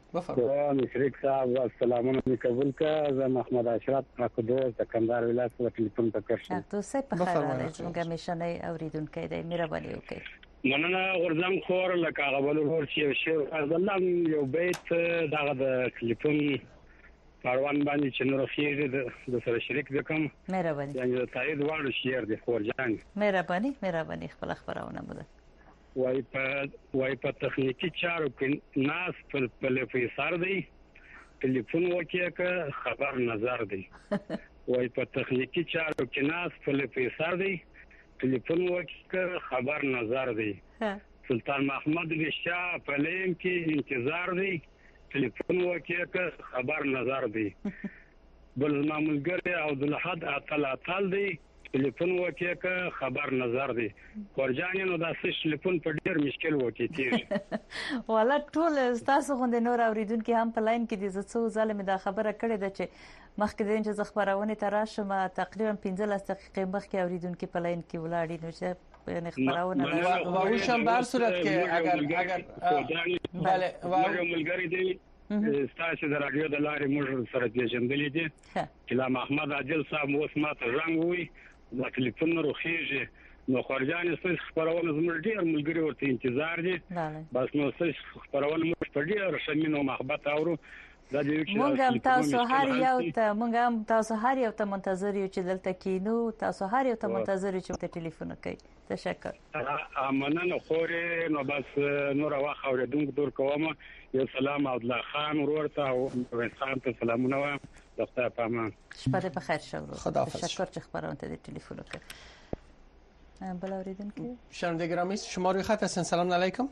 بفرمایئ. مشرق صاحب سلامونه می قبول کا زه محمد اشرف اقدوس د کندهار ولایت په ټلیفون ته کړم. اقدوس په خیر راغلی زموږ میشنې اوریدونکو دی مهرباني وکړئ. مننه غورځم خور لکه غبل ور چې شی الله یو بیت دغه د ټلیفون پروان باندې چې نور خیر د سره شریک وکم. مهرباني. یعنی تایید وړ شعر د خورجان. مهرباني مهرباني خپل خبرونه بده. وای په وای په تخنیکی چارو کې ناس په پلیفیسار دی ټلیفون وکړه خبر نظر دی. وای په تخنیکی چارو کې ناس په پلیفیسار دی ټلیفون وکړه خبر نظر دی. سلطان محمد بشاه په لین کې انتظار دی ټلیفون وکړه خبر نظر دی. بل ماملګری او د لحد اعطال اعطال دی ټلیفون وکړه خبر نظر دی. خورجان نو د ټلیفون په ډیر مشکل وکړي تیر والا ټول تاسو غوند نور اوریدونکو هم په لاین کې دي زه څو ځله مې دا خبره کړې ده چې مخکې د انجاز خبرونه تراشم تقریبا پنځلس دقیقې مخکې اوریدونکو په لاین کې ولاړی نو چې یعنی خبرونه و اوشم بر صورت کې اگر اگر بله و ملګری دی ستاسو د رادیو د لارې موږ سره پیژندلې دي چې لا محمد عادل صاحب اوس ماته رنګ وي د ټلیفون روخیږي نو خورجان ستاسو خبرونه زموږ ډیر ملګری ورته انتظار دي بس نو ستاسو خبرونه موږ په ډیر شمین او محبت اورو. مونږ هم تاسو هر یو ته مونږ هم تاسو هر یو ته منتظر یو چې دلته کینو تاسو هر یو ته منتظر یو چې ټلیفون کوي. تشکر. مننه خورې نو بس نور واخ اوریدونکو دور کوم یو سلام عبد الله خان ورته او خان ته سلامونه وایم د خدای په امان. شپه په خیر شو. خداحافظ. تشکر چې خبرونه ته ټلیفون وکړ. بل اوریدونکو شنونده گرامی شما روی خط هستین. سلام علیکم.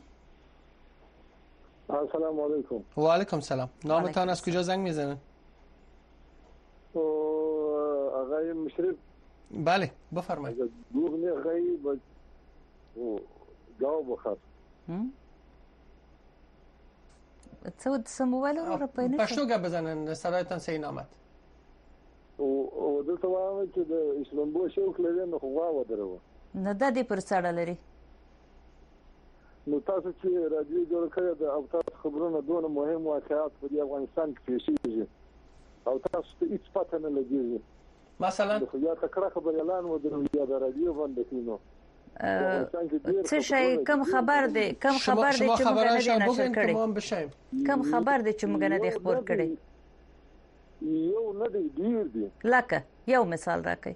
السلام علیکم. و علیکم سلام. نامتان از کجا زنگ میزنن؟ او آقای مشرف. بله بفرمایید. دوغنی آقای با جواب بخیر. څه د سموالو را پېنه پښتو غږ بزنن صدایتان صحیح نامت. او او د توانه چې د اسلامبول شوق لري نو خو ودرو. نه د دې پر ساړه لري. نو تاسو چې رادیو جوړ کړی د او تاسو خبرونه دونه مهم واقعات په افغانستان کې پیښیږي او تاسو ته هیڅ پته نه لګیږي. مثلا خو یا تکړه خبر اعلان ودرو یا د رادیو باندې کینو څه شي کم خبر دی کم خبر دی چې موږ نه نشر کړی کم خبر دی چې موږ نه دی خبر کړی یو نه دی ډیر دی لکه یو مثال راکړئ.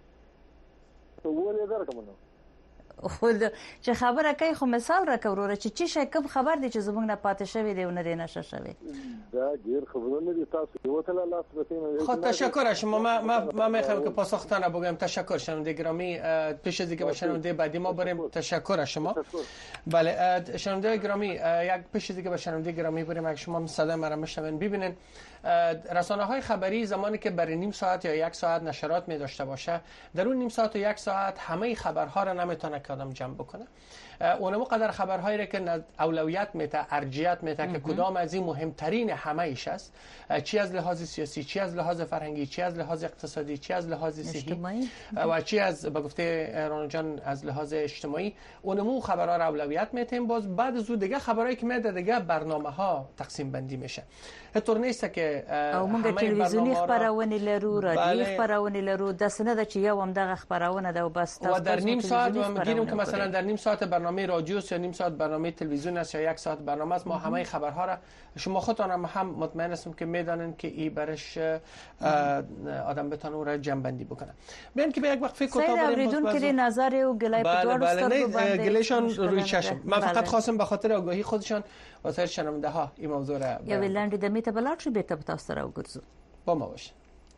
ولې درکمه خو چې خبره کوي خو مثال راکوره چې چی شي کوم خبر دی چې زموږ نه پاتې شوی دی او نه دی نشه شوی. دا ډیر خبرونه دي تاسو یو تل لاس بتین. خب تشکر شما ما ما ما میخوایم که پاسختانه بگم. تشکر شنونده گرامی. پیش از اینکه به شنونده بعدی ما بریم تشکر شما. بله شنونده گرامی یک پیش از اینکه به شنونده گرامی بریم اگه شما صدای ما را میشنون ببینید رسانه‌های خبری زمانی که برای نیم ساعت یا یک ساعت نشرات می داشته باشه در اون نیم ساعت و یک ساعت همه خبرها را نمیتونه که آدم جمع بکنه. اونمو قدر خبرهایی را که اولویت میته ارجیت میته که کدام از این مهمترین همه ایش است چی از لحاظ سیاسی چی از لحاظ فرهنگی چی از لحاظ اقتصادی چی از لحاظ صحی و چی از به گفته رانو جان از لحاظ اجتماعی اونمو خبرها را اولویت میتیم. باز بعد از اون دیگه خبرایی که میاد دیگه برنامه ها تقسیم بندی میشه. اینطور نیست که او موږ تلویزیونی خبرونه لرو رادیویی خبرونه لرو د سند چې یو هم دغه خبرونه ده او بس تاسو در نیم ساعت ما میگیم که مثلا در نیم ساعت برنامه رادیو یا نیم ساعت برنامه تلویزیون است یا یک ساعت برنامه است ما همه خبرها را شما خودتان هم, هم مطمئن هستم که میدانند که این برش آدم بتونه اون را جمع بندی بکنه. ببین که به یک وقفه کوتاه بریم اوریدون که نظر او گلای په دوړو سترګو باندې گلیشان روی چشم. من فقط خواستم به خاطر آگاهی خودشان واسه شنونده ها این موضوع را یا ویلاندې د میته بلاړ شو به تاسو سره وګرځو. با ما باشه.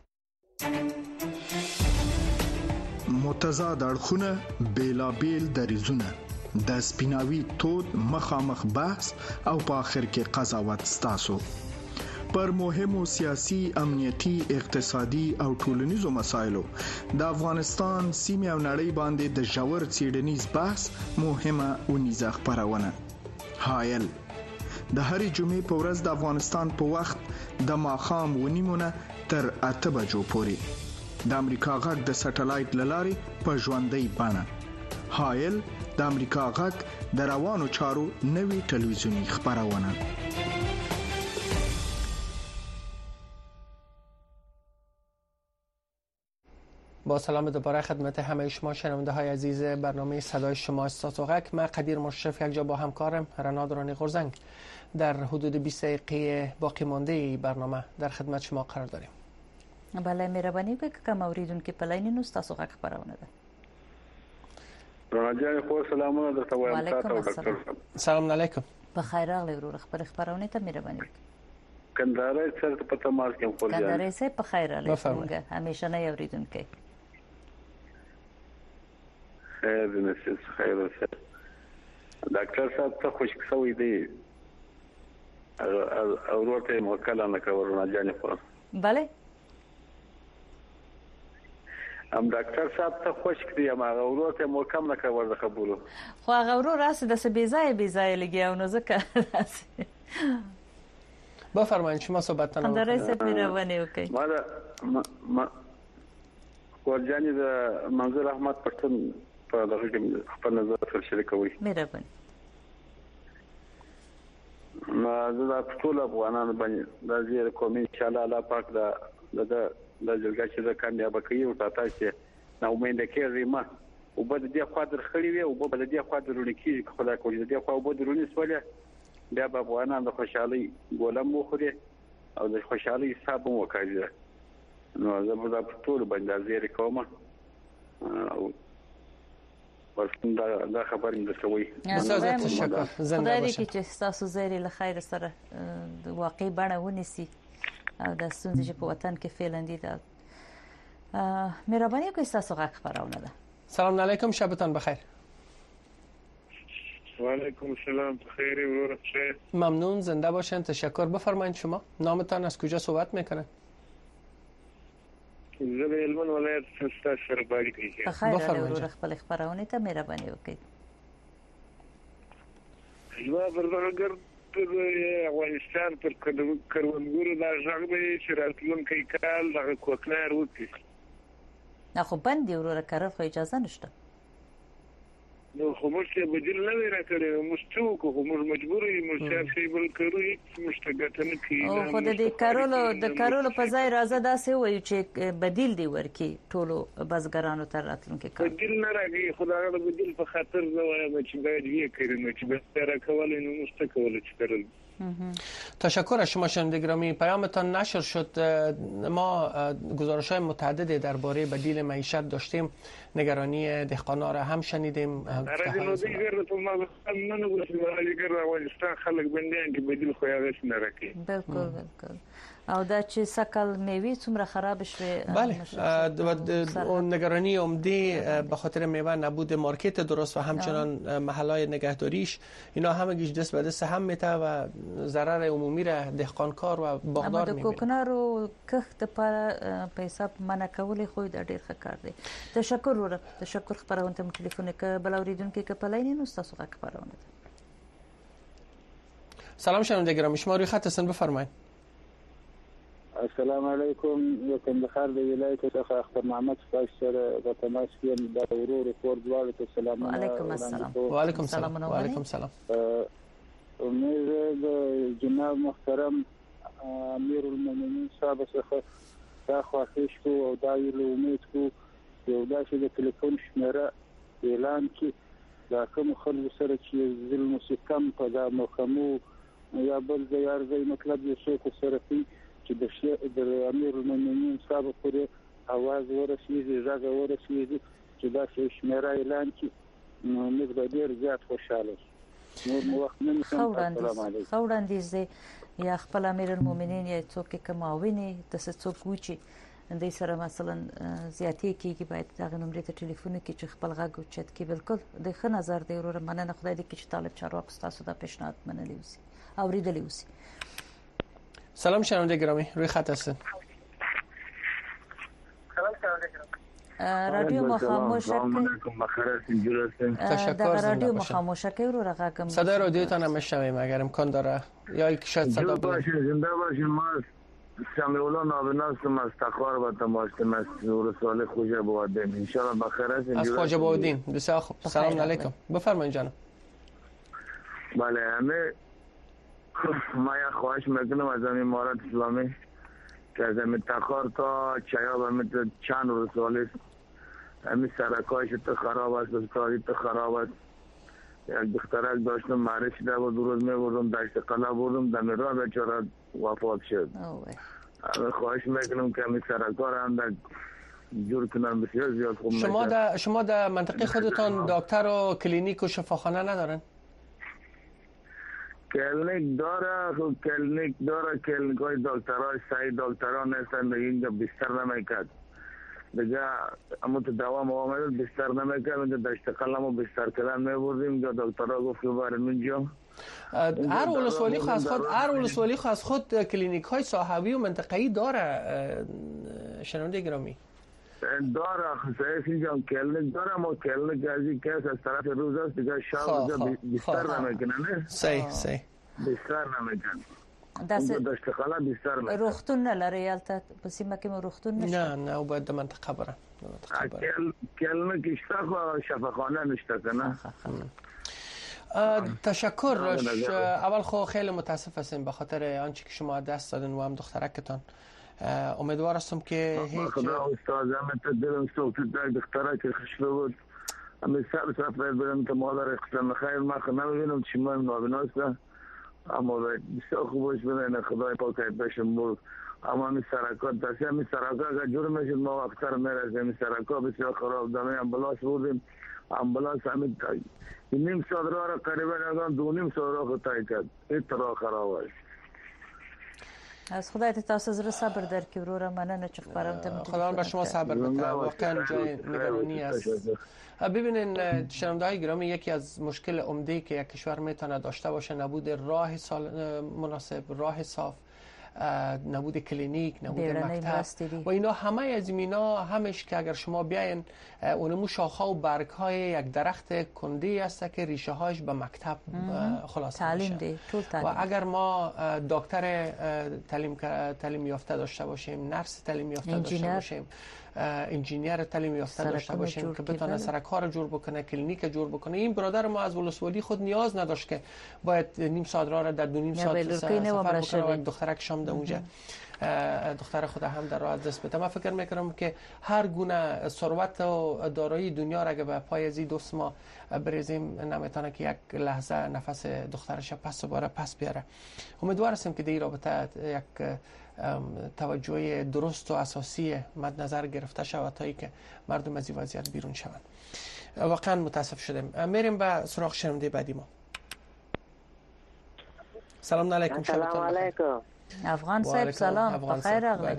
متضاد اړخونه بیلابیل دریزونه د سپیناوي تود مخامخ بحث او په اخر کې قضاوت ستاسو پر مهمو سیاسي امنیتي اقتصادي او ټولنیزو مسایلو د افغانستان سیمه او نړۍ باندې د ژور څېړنیز بحث مهمه ونیزه خبرونه حایل د هرې جمعې په ورځ د افغانستان په وخت د ماښام ونیمونه تر اته بجو پورې د امریکا غږ د سټلایټ للارې په ژوندۍ بڼه حایل د امریکا غږ د روانو چارو نوي ټلویزیونی خبرونه با سلام دوباره خدمت همه شما شنونده های عزیز برنامه صدای شما استاتوغک. من قدیر مشرف یک جا با همکارم رنا درانی غورزنگ در حدود بیست دقیقه باقی مانده برنامه در خدمت شما قرار داریم. بله مهربانی وکړئ که کوم اوریدونکو په لاین نو تاسو غږ خبرونه ده. رنا جان خو سلامونه درته وایم تاسو ډاکټر. سلام علیکم. بخیر راغلی ورور خبر خبرونه ته مهرباني وکړئ. کندهار سره په تماس کې خو ځان. کندهار سره په خیر راغلی څنګه همیشه نه اوریدونکو. خیر دې خیر اوسه. ډاکټر صاحب ته خوش شوی دی. او ورته موکل نه کور نه جانې خو. بله ام ډاکټر صاحب ته خوش کړی ام هغه ورته مو کم نه کول د خبرو خو هغه ورو راس د سبيزای بيزای لګیاو نو ځکه بفرمایئ شما صحبت تنو اندر سه پیروانی وکي ما ما ورجاني د منظور احمد پښتون په دغه کې خپل نظر سره شریکوي مهرباني ما زه د ټول افغانانو باندې د زیره کوم ان شاء الله الله پاک دا د د جلګه چې د کامیاب کوي او تاسو چې نو امید کېږي ما او بده دی خو در خړی وي او بده دی خو درونه کیږي خدای کوي دی خو بده درونه سواله بیا په افغانانو د خوشحالي ګولم مو خوري او د خوشحالي حساب مو کوي نو زه په ټول باندې زیری کوم او ورته دا خبر مې درکوي زه تشکر زنده باشم خدای دې چې تاسو زیری له خیر سره واقعي بڼه ونیسي او د ستونزې چې په وطن کې فعلا دي دا مهرباني وکړئ تاسو غږ خبرونه ده. سلام علیکم شبتان بخیر. و علیکم السلام بخیر ورور خیر. ممنون زنده باشین تشکر. بفرمایید شما نامتان از کجا صحبت میکنن؟ زه د هلمند ولایت څخه سره باندې کیږم. بخیر ورور خپل خبرونه ته مهرباني وکړئ. زما برګر افغانستان پر کروندګرو دا ځای دی چې راتلونکي کال د کوکنار وکړي. نه خو باندې ورور کار خو اجازه نشته. نو خو موږ ته بدیل نه راکړي موږ څو کو موږ مجبور یو موږ چې بل کړو موږ ته ګټه نه کوي. او خو د کارولو د کارولو په ځای راځه داسې وایي چې بدیل دی ورکی ټولو بزګرانو ته راتلونکي کال. بدیل نه راځي خدای د بدیل په خاطر زه وایم چې باید یې کړی نو چې به راکول نو موږ ته کول چې کړل. تشکر از شما شنونده گرامی. پیامتان نشر شد. ما گزارش‌های متعددی درباره بدیل معیشت داشتیم. نگرانی دهقانا را هم شنیدیم. راځي دیگر په ما نه نه ګورم دیگر افغانستان خلک باندې چې بدیل خو یې غوښنه راکړي. بالکل بالکل. او دا چې سکل میوه څومره خراب شوه. بله نگرانی عمده به خاطر میوه نبود مارکت درست و همچنان محلهای نگهداریش اینا همگیش دست به دست هم میته و ضرر عمومی را دهقانکار و باغدار میبینه. اما د کوکنارو کښت په په حساب منع کول خو د ډیر ښه کار دی. تشکر ورور تشکر خبرونه ته ټلیفون کې بل اوریدونکو کې په لاین نو تاسو غږ خبرونه. سلام شنونده گرامی شما روی خط هستین بفرمایید. السلام علیکم یو کندهار د ولایت څخه اختر محمد تاسو سره د تماس کې د ورور کور دواړو ته سلام علیکم السلام وعلیکم السلام وعلیکم السلام. امید د جناب محترم امیر المؤمنین صاحب څخه دا خواهش کو او دا یو امید کو یو داسې د ټلیفون شمیره اعلان کی دا کوم خلک سره چې ظلم ستم په دا مخمو یا بل ځای ارزي مطلب یې څه سره کوي چې د شی د امیر المؤمنین صاحب پورې आवाज ورسیږي زګ ورسیږي چې دا شمیره اعلان کی نو موږ به ډیر زیات خوشاله نور مو وخت نه نشم. خوړاندیز دی یا خپل امیر المؤمنین یا څوک کماویني د څوک وچی د سره مثلا زیاتې کیږي باید دا نمبر ته ټلیفون کې چې خپل غږ او چت کې بالکل د ښه نظر دی ورور مننه خدای دې کې چې طالب چارواکو تاسو د پیشنهاد منلی وسی اوریدلی وسی. سلام شنونده گرامی روی خط هستین. سلام شنونده گرامی. رادیو ما خاموش کن. در رادیو ما خاموش کن رو رقم. صدای رادیوتان هم میشنویم اگر امکان داره یا شاید صدا بلند. زنده باشین ما سمیولا نابناستم از تخار و تماشتم از رساله خوجه بودین ان شاء الله بخیر هستین. از خوجه بودین بسیار خوب. سلام علیکم بفرمایید جانم. بله همه ما یا خواهش میکنم از امارات اسلامی که از تخار تا چیاب همه چند رساله همین سرکایش تو خراب است، بسکاری تو خراب است. یک دخترک داشتم معرض شده بود، دو روز میبردم دشت قلعه بردم دم راه بیچاره وفات شد. خواهش میکنم که همین سرکا را هم جور کنن، بسیار زیاد خوب میشه. شما در شما در منطقه خودتان دکتر و کلینیک و شفاخانه ندارن؟ کلینیک داره، خب کلینیک داره، کلینیک های دکترهای صحیح دکتران نیستن، اینجا بستر نمیکرد دیگه. اما تو دوام آمد بستر نمیکرد، اینجا دشت قلم و بستر کردن میبردیم، اینجا دکترها گفت که بریم اینجا. هر ولسوالی خو از خود هر ولسوالی خو از خود کلینیک های صاحبی و منطقه‌ای داره شنونده گرامی. داره خصوصی اینجا کلینیک داره، اما کلینیک از این کس از طرف روز است دیگه شام بستر نمیکنه. نه صحیح صحیح بستر نمیکنه. دست داشت قلعه بستر نمیکنه. رختون نلاره یالتا بسی مکه رختون نشه. نه نه او باید منطقه برن. کلینیک اشتا خو شفاخانه نشته کنه. تشکر. اول خو خیلی متاسف هستیم به خاطر آنچه که شما دست دادن و هم دخترکتان. امیدوار هستم که هیچ خدا استادم تدلم سوت در دختره که خشبه بود اما سب سب برم که مادر اقسام خیر ما خدا نمیبینم چی ما نابیناسته اما بسیار خوبش بینه خدای پاک بشم بود. اما همی سرکات دستی همی سرکات که جور میشد ما اکتر میرسیم. همی سرکات بسیار خراب دمه امبولاس بودیم، امبولاس همی نیم ساعت راه را قریبا نگان دو نیم ساعت راه خطای کرد. این طرح خراب است. از خدای تاسو زره صبر در که برورا مننه چه خبرم تم خدا به شما صبر بده. واقعا جای نگرانی است. ببینین شنونده های گرامی، یکی از مشکل عمده که یک کشور میتونه داشته باشه نبود راه مناسب، راه صاف، نبود کلینیک، نبود مکتب و اینا همه از اینا همش که اگر شما بیاین اونمو شاخه و برگ های یک درخت کندی است که ریشه هاش به مکتب خلاصه تعلیم دی طول تعلیم. و اگر ما دکتر تعلیم تعلیم یافته داشته باشیم، نرس تعلیم یافته داشته باشیم، انجینیر تعلیم یافته داشته باشیم که بتونه سرکار جور بکنه، کلینیک جور بکنه، این برادر ما از ولسوالی خود نیاز نداشت که باید نیم ساعت راه را در دو نیم ساعت سفر بکنه و دخترک شام در اونجا دختر خود هم در راه دست بده. من فکر میکنم که هر گونه ثروت و دارایی دنیا را اگه به پای از دوست ما بریزیم نمیتونه که یک لحظه نفس دخترش پس باره پس بیاره. امیدوار هستیم که در این رابطه یک توجه درست و اساسی مد نظر گرفته شود تا که مردم از این وضعیت بیرون شوند. واقعا متاسف شدیم. میریم به سراغ شنونده بعدی ما. سلام علیکم. سلام علیکم. افغان صاحب سلام، بخیر راغلی.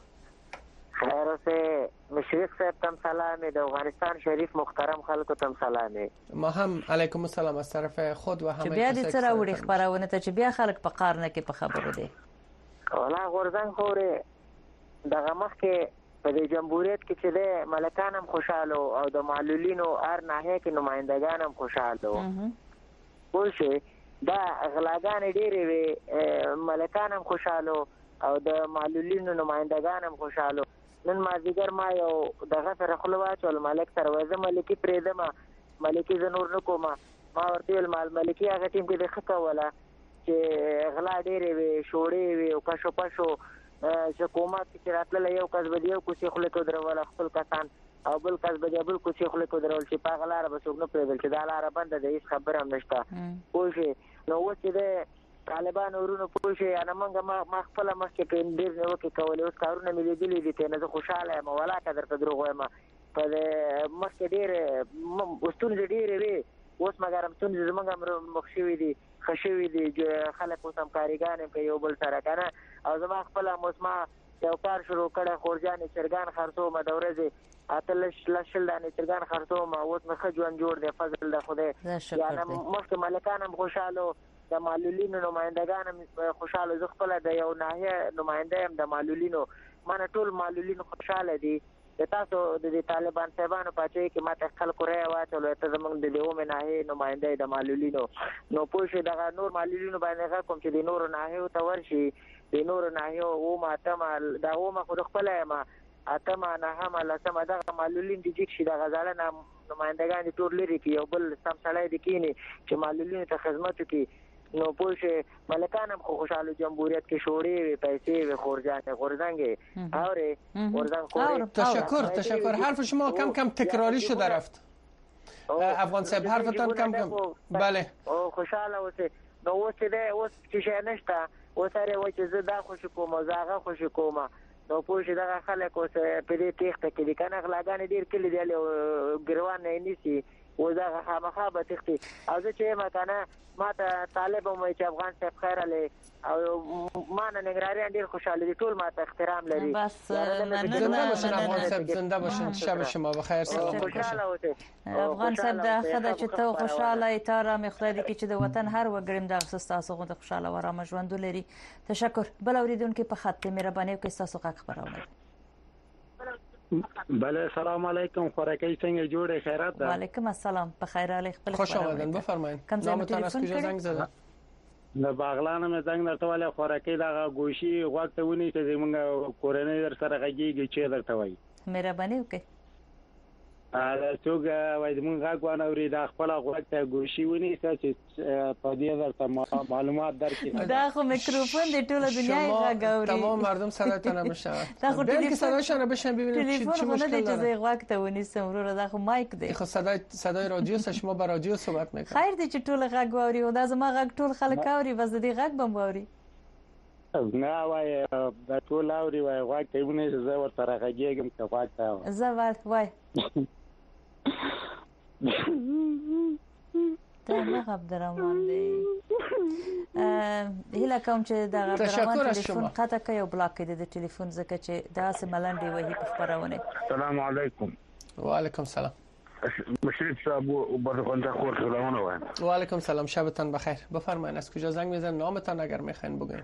خیر اوسه. مشرق صاحب تم سلام د افغانستان شریف محترم خلکو تم سلام. ما هم علیکم السلام از طرف خود و همه چې بیا دې سره وړي خبرونه ته چې بیا خلک په قار نه کې په خبرو دي. ولا غورځنګ خورې دغه مخ کې په دې جمهوریت کې چې د ملکان هم خوشاله او د معلولینو هر ناحیه کې نمائندگان هم خوشاله وو. خو دا غلاګان ډېرې وي، ملکان هم خوشاله او د معلولینو نمائندگان هم خوشاله. نن مازدیګر ما یو دغه سره خوله واچول ملک سره وایي زه ملکي پرېږدم، ملکي زه نور نه کوم. ما ورته ویل ملکي هغه ټیم کې دې ښه کوله چې غلا ډېرې وي، شوړې وي او کشو پشو حکومت چې راتللی یو کس به د یو کوڅې خولې کې ودرول خپل کسان او بل کس به د بل کوڅې خولې کې ودرول چې په هغه لاره به څوک نه پرېږدل چې دا لاره بنده ده، هېڅ خبره هم نشته. پوه شې. نو اوس چې د طالبانو ورونو پوه شې یعنې موږ ما خپله مخکې ډېر نیوکې کولې، اوس کارونه مې لیدلي دي ترې نه زه خوشحاله یم ولاکه درته دروغ وایم. په مخکې ډېرې ستونزې ډېرې وې، اوس مګر هم ستونزې زموږ هم مخ شوي دي، ښه شوي دي، خلک اوس همکاریګان هم کوي یو بل سره که نه. او زما خپله هم اوس ما یو کار شروع کړی، خورجانې چرګان خرڅوم د ورځې اته لس لس شل دانې چرګان خرڅوم. اوس مې ښه ژوند جوړ دی، فضل د خدای. یعنې مخکې ملکان هم خوشحاله، د معلولینو نمائندگان هم خوشحاله. زه خپله د یو ناحیه نماینده یم د معلولینو. مانه ټول معلولین خوشحاله دي. د تاسو د طالبان صاحبانو پاچوي کې ماته خلکو رایه واچولو ته زموږ د دې اومې ناحیې نماینده د معلولینو. نو پوه شئ دغه نور معلولینو باندې غږ کوم چې د نورو ناحیو ته ورشي، د نورو ناحیو اومه اتمه دا اومه خو د خپله یم اتمه نهمه لسمه دغه معلولین دي جګ شي، دغه زاړه نمایندګان دي ټول لرې کړي، یو بل سم سړی دې کښېني چې معلولینو ته خدمت وکړي. نو پوه ملکان هم خوشحال جمهوریت کې شوړې وي پیسې وي خورجان غورزنگ اوره غورزنگ خوره. تشکر تشکر. حرف شما کم کم تکراری شده رفت افغان صاحب، حرفتان کم کم. بله خوشحاله اوسه. نو اوس دې اوس چې نشته اوس سره و چې زه دا خوشی کوم زاغه خوشی کوم نو پوه دا خلک اوس په دې تخته کې د کنه غلاګان ډیر کلی دی ګروان نه نیسی و دا خامخا به تختی او زه چې مکنه ما ته طالب مې چې افغان صاحب خیر علي او ما نه نګراري ډیر خوشاله دي ټول ما ته احترام لري. بس زنده باشین افغان صاحب، زنده باشین. شب شما بخیر. سلام افغان صاحب دا خدای چې ته خوشاله ایتاره مخدای دي چې د وطن هر وګړم د تاسو غو د خوشاله و آرام ژوند لري. تشکر. بل اوریدونکو په خط مهرباني وکړئ تاسو حق خبرونه. بله سلام علیکم. خوراکی څنګه جوړه خیرات ده؟ وعلیکم السلام. په خیر علي خپل خوش آمدین. بفرمایید. نامتان از کجا زنگ زده؟ د باغلان مې زنګ درته ولا خوراکی دا گوشي وخت ونی ته زمونږ کورنۍ در سره غږیږي چې درته وای. مهرباني وکړئ. ا څوګ وای زمونږ غوښنه اوري دا خپل غوښ ته گوشي ونی چې په دې درته معلومات درکې. دا خو میکروفون د ټوله دنیا یې غاوري. تمام مردم صداتون نمیشنوند. دا خو ټلیفون صداشون بشن ببینید چی مشکل داره. تلفن غوښ ته ونی سمرو دا خو مایک دی. خو صدای صدای رادیو است، شما با رادیو صحبت میکنید. خیر دی چې ټوله غږ واوري او دا زما غږ ټول خلک اوري بس دې غږ بم واوري. نه وای دا ټول اوري وای غوښ ته ونی زه ورته راغږیږم که غوښ ته. زه وای دا نه عبدالرحمن دی. هیله کوم چې دا عبدالرحمن تلیفون قطع کوي او بلاک کړي د تلیفون ځکه چې دا سه ملنډي وایي په خبرونه. السلام علیکم. وعلیکم السلام. مشرف صاحب و بازخوانده خور سلامونه وایم. وعلیکم السلام. شبتان بخیر. بفرمایید از کجا زنگ میزنید؟ نامتان اگر میخواین بگین.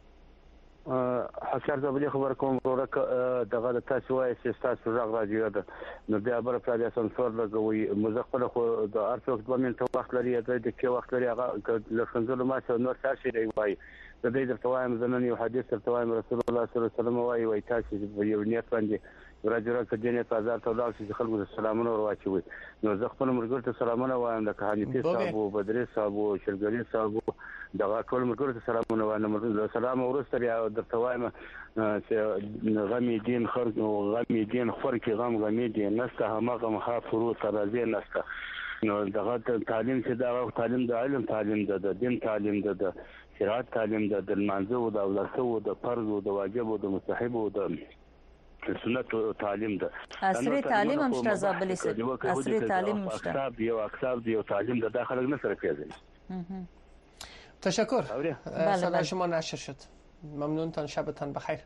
حسر زبدي خبر کوم ورک دغه تاسو وایي چې تاسو راغ راځي ده نو بیا بل پر دې سنسور لګوي مزخله خو د ارڅوک دوه منټه وخت لري د کې وخت لري هغه لخنځلو ما څو نور څه شي دی د دې د توایم زنن یو حدیث تر توایم رسول الله صلی الله علیه وسلم وایي وایي تاسو یو نیت باندې راځره کډینه تازه تولال چې خلکو سلامونه ورواچوي نو زه خپل مرګ ته سلامونه وایم د کهانیتی صاحب او بدر صاحب او شرګری صاحب دا ټول مرګ ته سلامونه وایم سلام ورسته بیا د توایم چې غمی دین خرج او غمی دین خور کې غم غمی دین نسته همغه مخه فرو ترازی نسته نو دغه تعلیم چې دا تعلیم د علم تعلیم د دین تعلیم د شریعت تعلیم د منځو او د اولاد او د فرض او د واجب او د مستحب او د سنت تعلیم ده. عصري تعلیم هم شته زابلی سي. عصري تعلیم مشته. اکتاب یو اکتاب یو تعلیم ده داخل نه سره پیژني. تشکر. صدای شما نشر شد. ممنونتان. شبتان بخیر.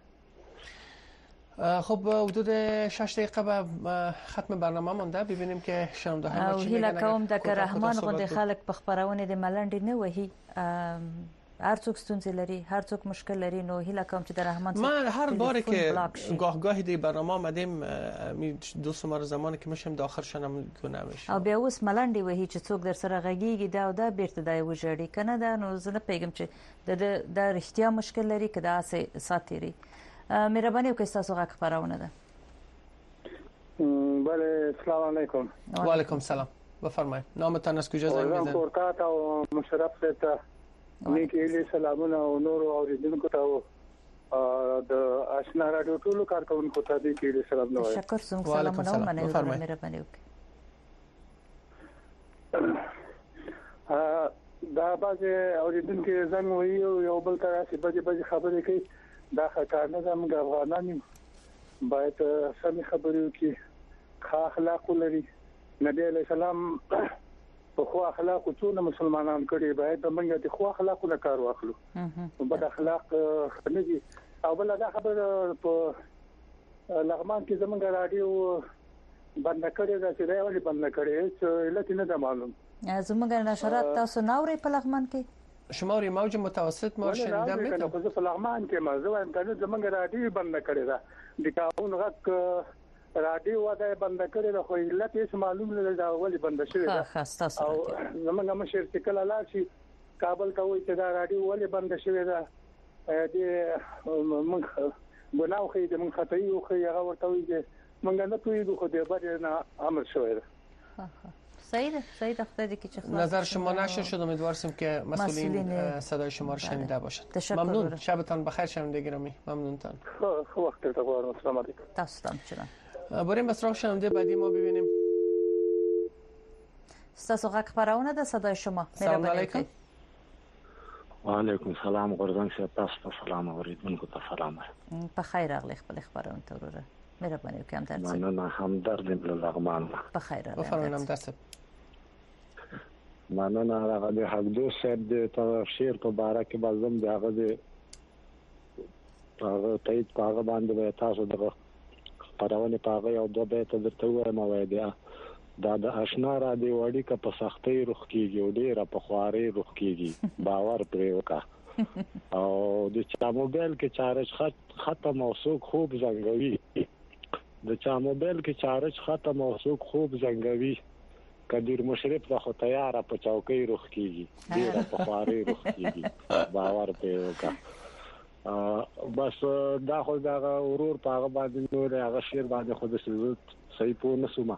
خب حدود شش دقیقه به ختم برنامه مونده. ببینیم که شنونده ها چی میگن. او هیله کوم د رحمان غو خلک په خبرونه د ملنډ نه وهي. هر څوک ستونزې لري، هر څوک مشکل لري، نو هیله کوم چې د رحمان من هر باری که گاه گاهی دی برنامه آمدیم دو سمار زمانی که میشم داخل شنم گونه میشه او بیا اوس ملنډي وهي چې څوک در سره غږیږي دا او دا بیرته دا وژړي کنه دا نو زه نه پیګم چې د د رښتیا مشکل لري که دا سه ساتيري. مهرباني وکړئ تاسو غږ خبرونه ده. بله السلام علیکم. و علیکم السلام. بفرمایید. نامتان از کجا زنگ میزنید؟ کورتا او مشرف ته نیک ایلی سلامونه او نور اوریدونکو ته د آشنا رادیو ټولو کارکونکو ته دې کې سلام نو. تشکر سم سلامونه مننه مهرباني وکړئ. دا باندې اوریدونکو زنګ ویو یو بل تر څه بجې بجې خبرې کوي دا خطر نه زموږ افغانان باید سمې خبرې وکړي ښه اخلاق ولري. نبی علیہ السلام په خو اخلاق څونه مسلمانان کړي باید د منګه د خو اخلاقونه کار واخلو. په بد اخلاق نه دي او بل دا خبر په لغمان کې زمونږ رادیو بند کړی دا چې دا ولې بند کړی چې علت نه ده معلوم. زمونږ نشرات تاسو ناوړې په لغمان کې شماري موج متوسط ما شنیدم میکنه خو په لغمان کې ما زه انټرنیټ زمونږ رادیو بند کړی دا د قانون غک رادیو ودا بند کړی دا خو علت یې معلوم نه دا ولې بند شوی دا او زمونږ مشر چې کله لا شي کابل ته وایي چې دا رادیو ولې بند شوی دا د موږ ګناو خې د موږ خطای او خې هغه ورته وایي چې موږ نه پوهیږو خو دې باندې نه امر شوی دا. صحیح صحیح خدای که چه نظر شما نشر شد. امیدواریم که مسئولین صدای شما را شنیده باشند. ممنون. شبتان بخیر شنونده گرامی. ممنونتان. خوب وقت دارم. سلام علیکم. تاسو چرا بریم به سراغ شنونده بعدی ما ببینیم. ستاسو غږ خبرونه ده صدای شما. سلام علیکم. و علیکم سلام غرزان شه تاسو ته سلام اوریدونکو ته سلام. په خیر راغلی خپل خبرونه ته وروره. مهرباني وکړئ هم درڅ. مننه هم درد له لغمان. په خیر راغلی. وفرمایئ درڅ. مننه هغه د حقدو صاحب د تفسیر په باره کې بازم د هغه د هغه تایید په هغه باندې به تاسو دغه خبرونه په هغه یو دوه به ته درته وایم وایي دا د آشنا را دی وړي که په سختۍ رخ کیږي او ډیره په خواري رخ کیږي باور پرې وکړه او د چا موبایل کې چارج ختم او څوک خوب زنګوي د چا موبایل کې چارج ختم او څوک خوب زنګوي کدیر مشرف له خو تیار په چوکۍ رخ کیږي ډیره په خواري رخ کیږي باور پرې وکړه بس دا خو دا ورور په هغه باندې نور هغه شیر باندې خو د سزت صحیح په نسومه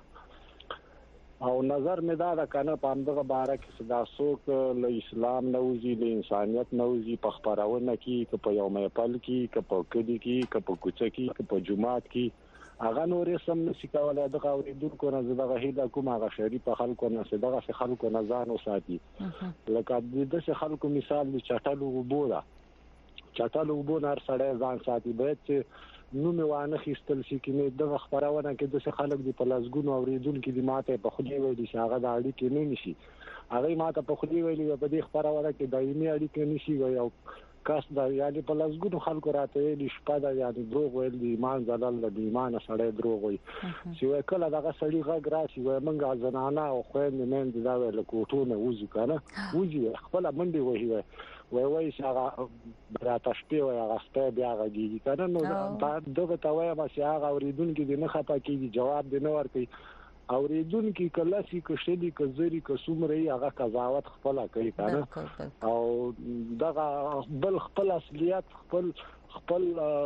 او نظر مې دا د کنه په همدغه باره کې صدا څوک له اسلام نوځي له انسانيت نوځي په خبرونه کې که په یو مېپل کې که په کډي کې که په کوڅه کې که په جمعات کې هغه نورې سم نشي کولای دغه اوریدونکو نه دغه هیله کوم هغه شریف خلکو نه دغه خلکو نه ځان وساتي لکه د دې خلکو مثال د چټلو وبولا چټلو وبونه هر سړی ځان ساتي باید چې نو مې وانه خستل شي کې دغه خبرونه کې د خلک دی په لاسګونو اوریدونکو د ماته په خولي ویلي شاغه د اړیکې نه نشي هغه ماته په خولي ویلي په دې خبرونه کې دایمي اړیکې نشي وي او کاس دا یعنی په لاسګونو خلکو راته ویلي شپه دا یعنی دروغ ویل دي ایمان زلل د ایمان سره دروغ وي چې کله دغه سړی غږ راشي وي منګه زنانه او خويند مند دا ویل کوټونه وځي کنه وځي خپل منډي وي وای وای هغه براته شپې وای هغه سپه بیا غږیږي کنه نو دا دغه ته وای ما چې هغه اوریدونکو دې نه خپه کیږي جواب دې نه ورکړي اوریدونکو کله چې کښلي کزري کسومري هغه قضاوت خپل کوي کنه او دغه بل خپل اصليت خپل خپل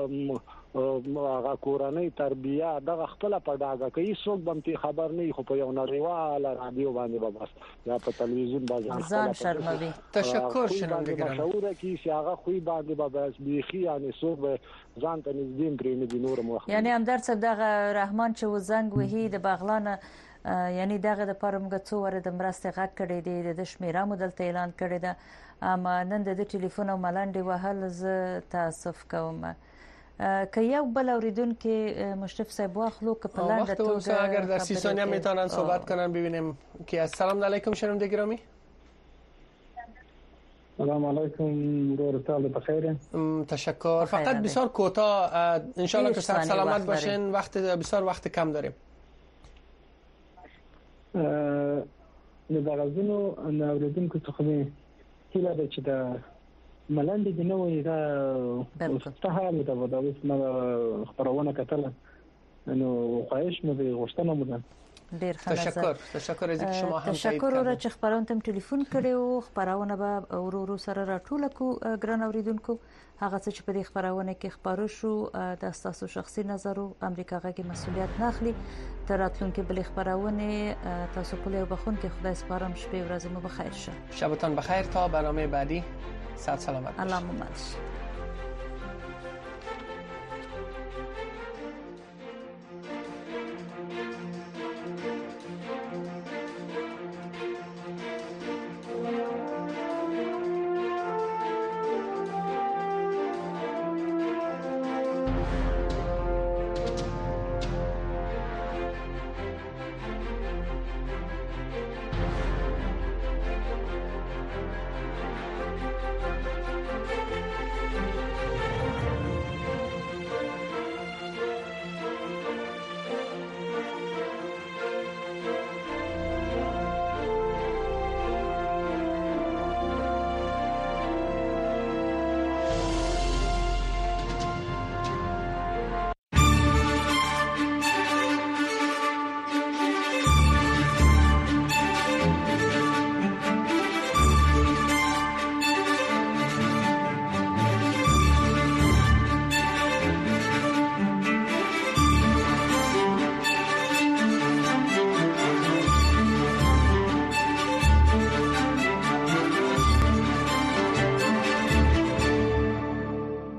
هغه کورنۍ تربیه دغه خپل په داګه کوي څوک بمتي خبر نه خو په یو نړیوال رادیو باندې به بس یا په تلویزیون باندې ځان شرموي تشکر شنونده ګرام مشوره کی چې هغه خوې باندې به بس بيخي یعنی څوک به ځان ته نږدې پرې نه دي نور مخ یعنی هم درڅ دغه رحمان چې وزنګ وهي د بغلان یعنی دغه د پرمګه څو ور د مرسته غږ کړي دي د شمیره مدل ته اعلان کړي ده اما نن د ټلیفون او ملنډي وهل ز تاسف کوم که یو بل اوریدونکو مشرف صاحب واخلو که په لاندې توګه اگر در سی ثانیه میتونن صحبت کنن ببینیم که السلام علیکم شنونده گرامی. سلام علیکم دورتال بخیر. تشکر. فقط بسیار کوتاه ان شاء الله که صحت سلامت باشین وقت بسیار وقت کم داریم. د غزونو اوریدونکو څخه هیله ده چې د ملاندې د نوې دا استهاله ده د اوسمه خبرونه کتل نو خواهش مو دی غوښتنه مو ده ډیر ښه تشکر تشکر از اینکه شما هم تشکر را چې خبرونه تم ټلیفون کړي او خبرونه به ورو سره راټول کو ګران اوریدونکو هغه څه چې په دې خبرونه کې خبرو شو د تاسو شخصي نظر او امریکا غږی مسؤلیت نه اخلي تر راتلونکي بل خبرونه تاسو په له بخون کې خدای سپارم شپه ورځ مو بخیر شه شبتان بخیر تا برنامه بعدی صحت سلامت الله ممنون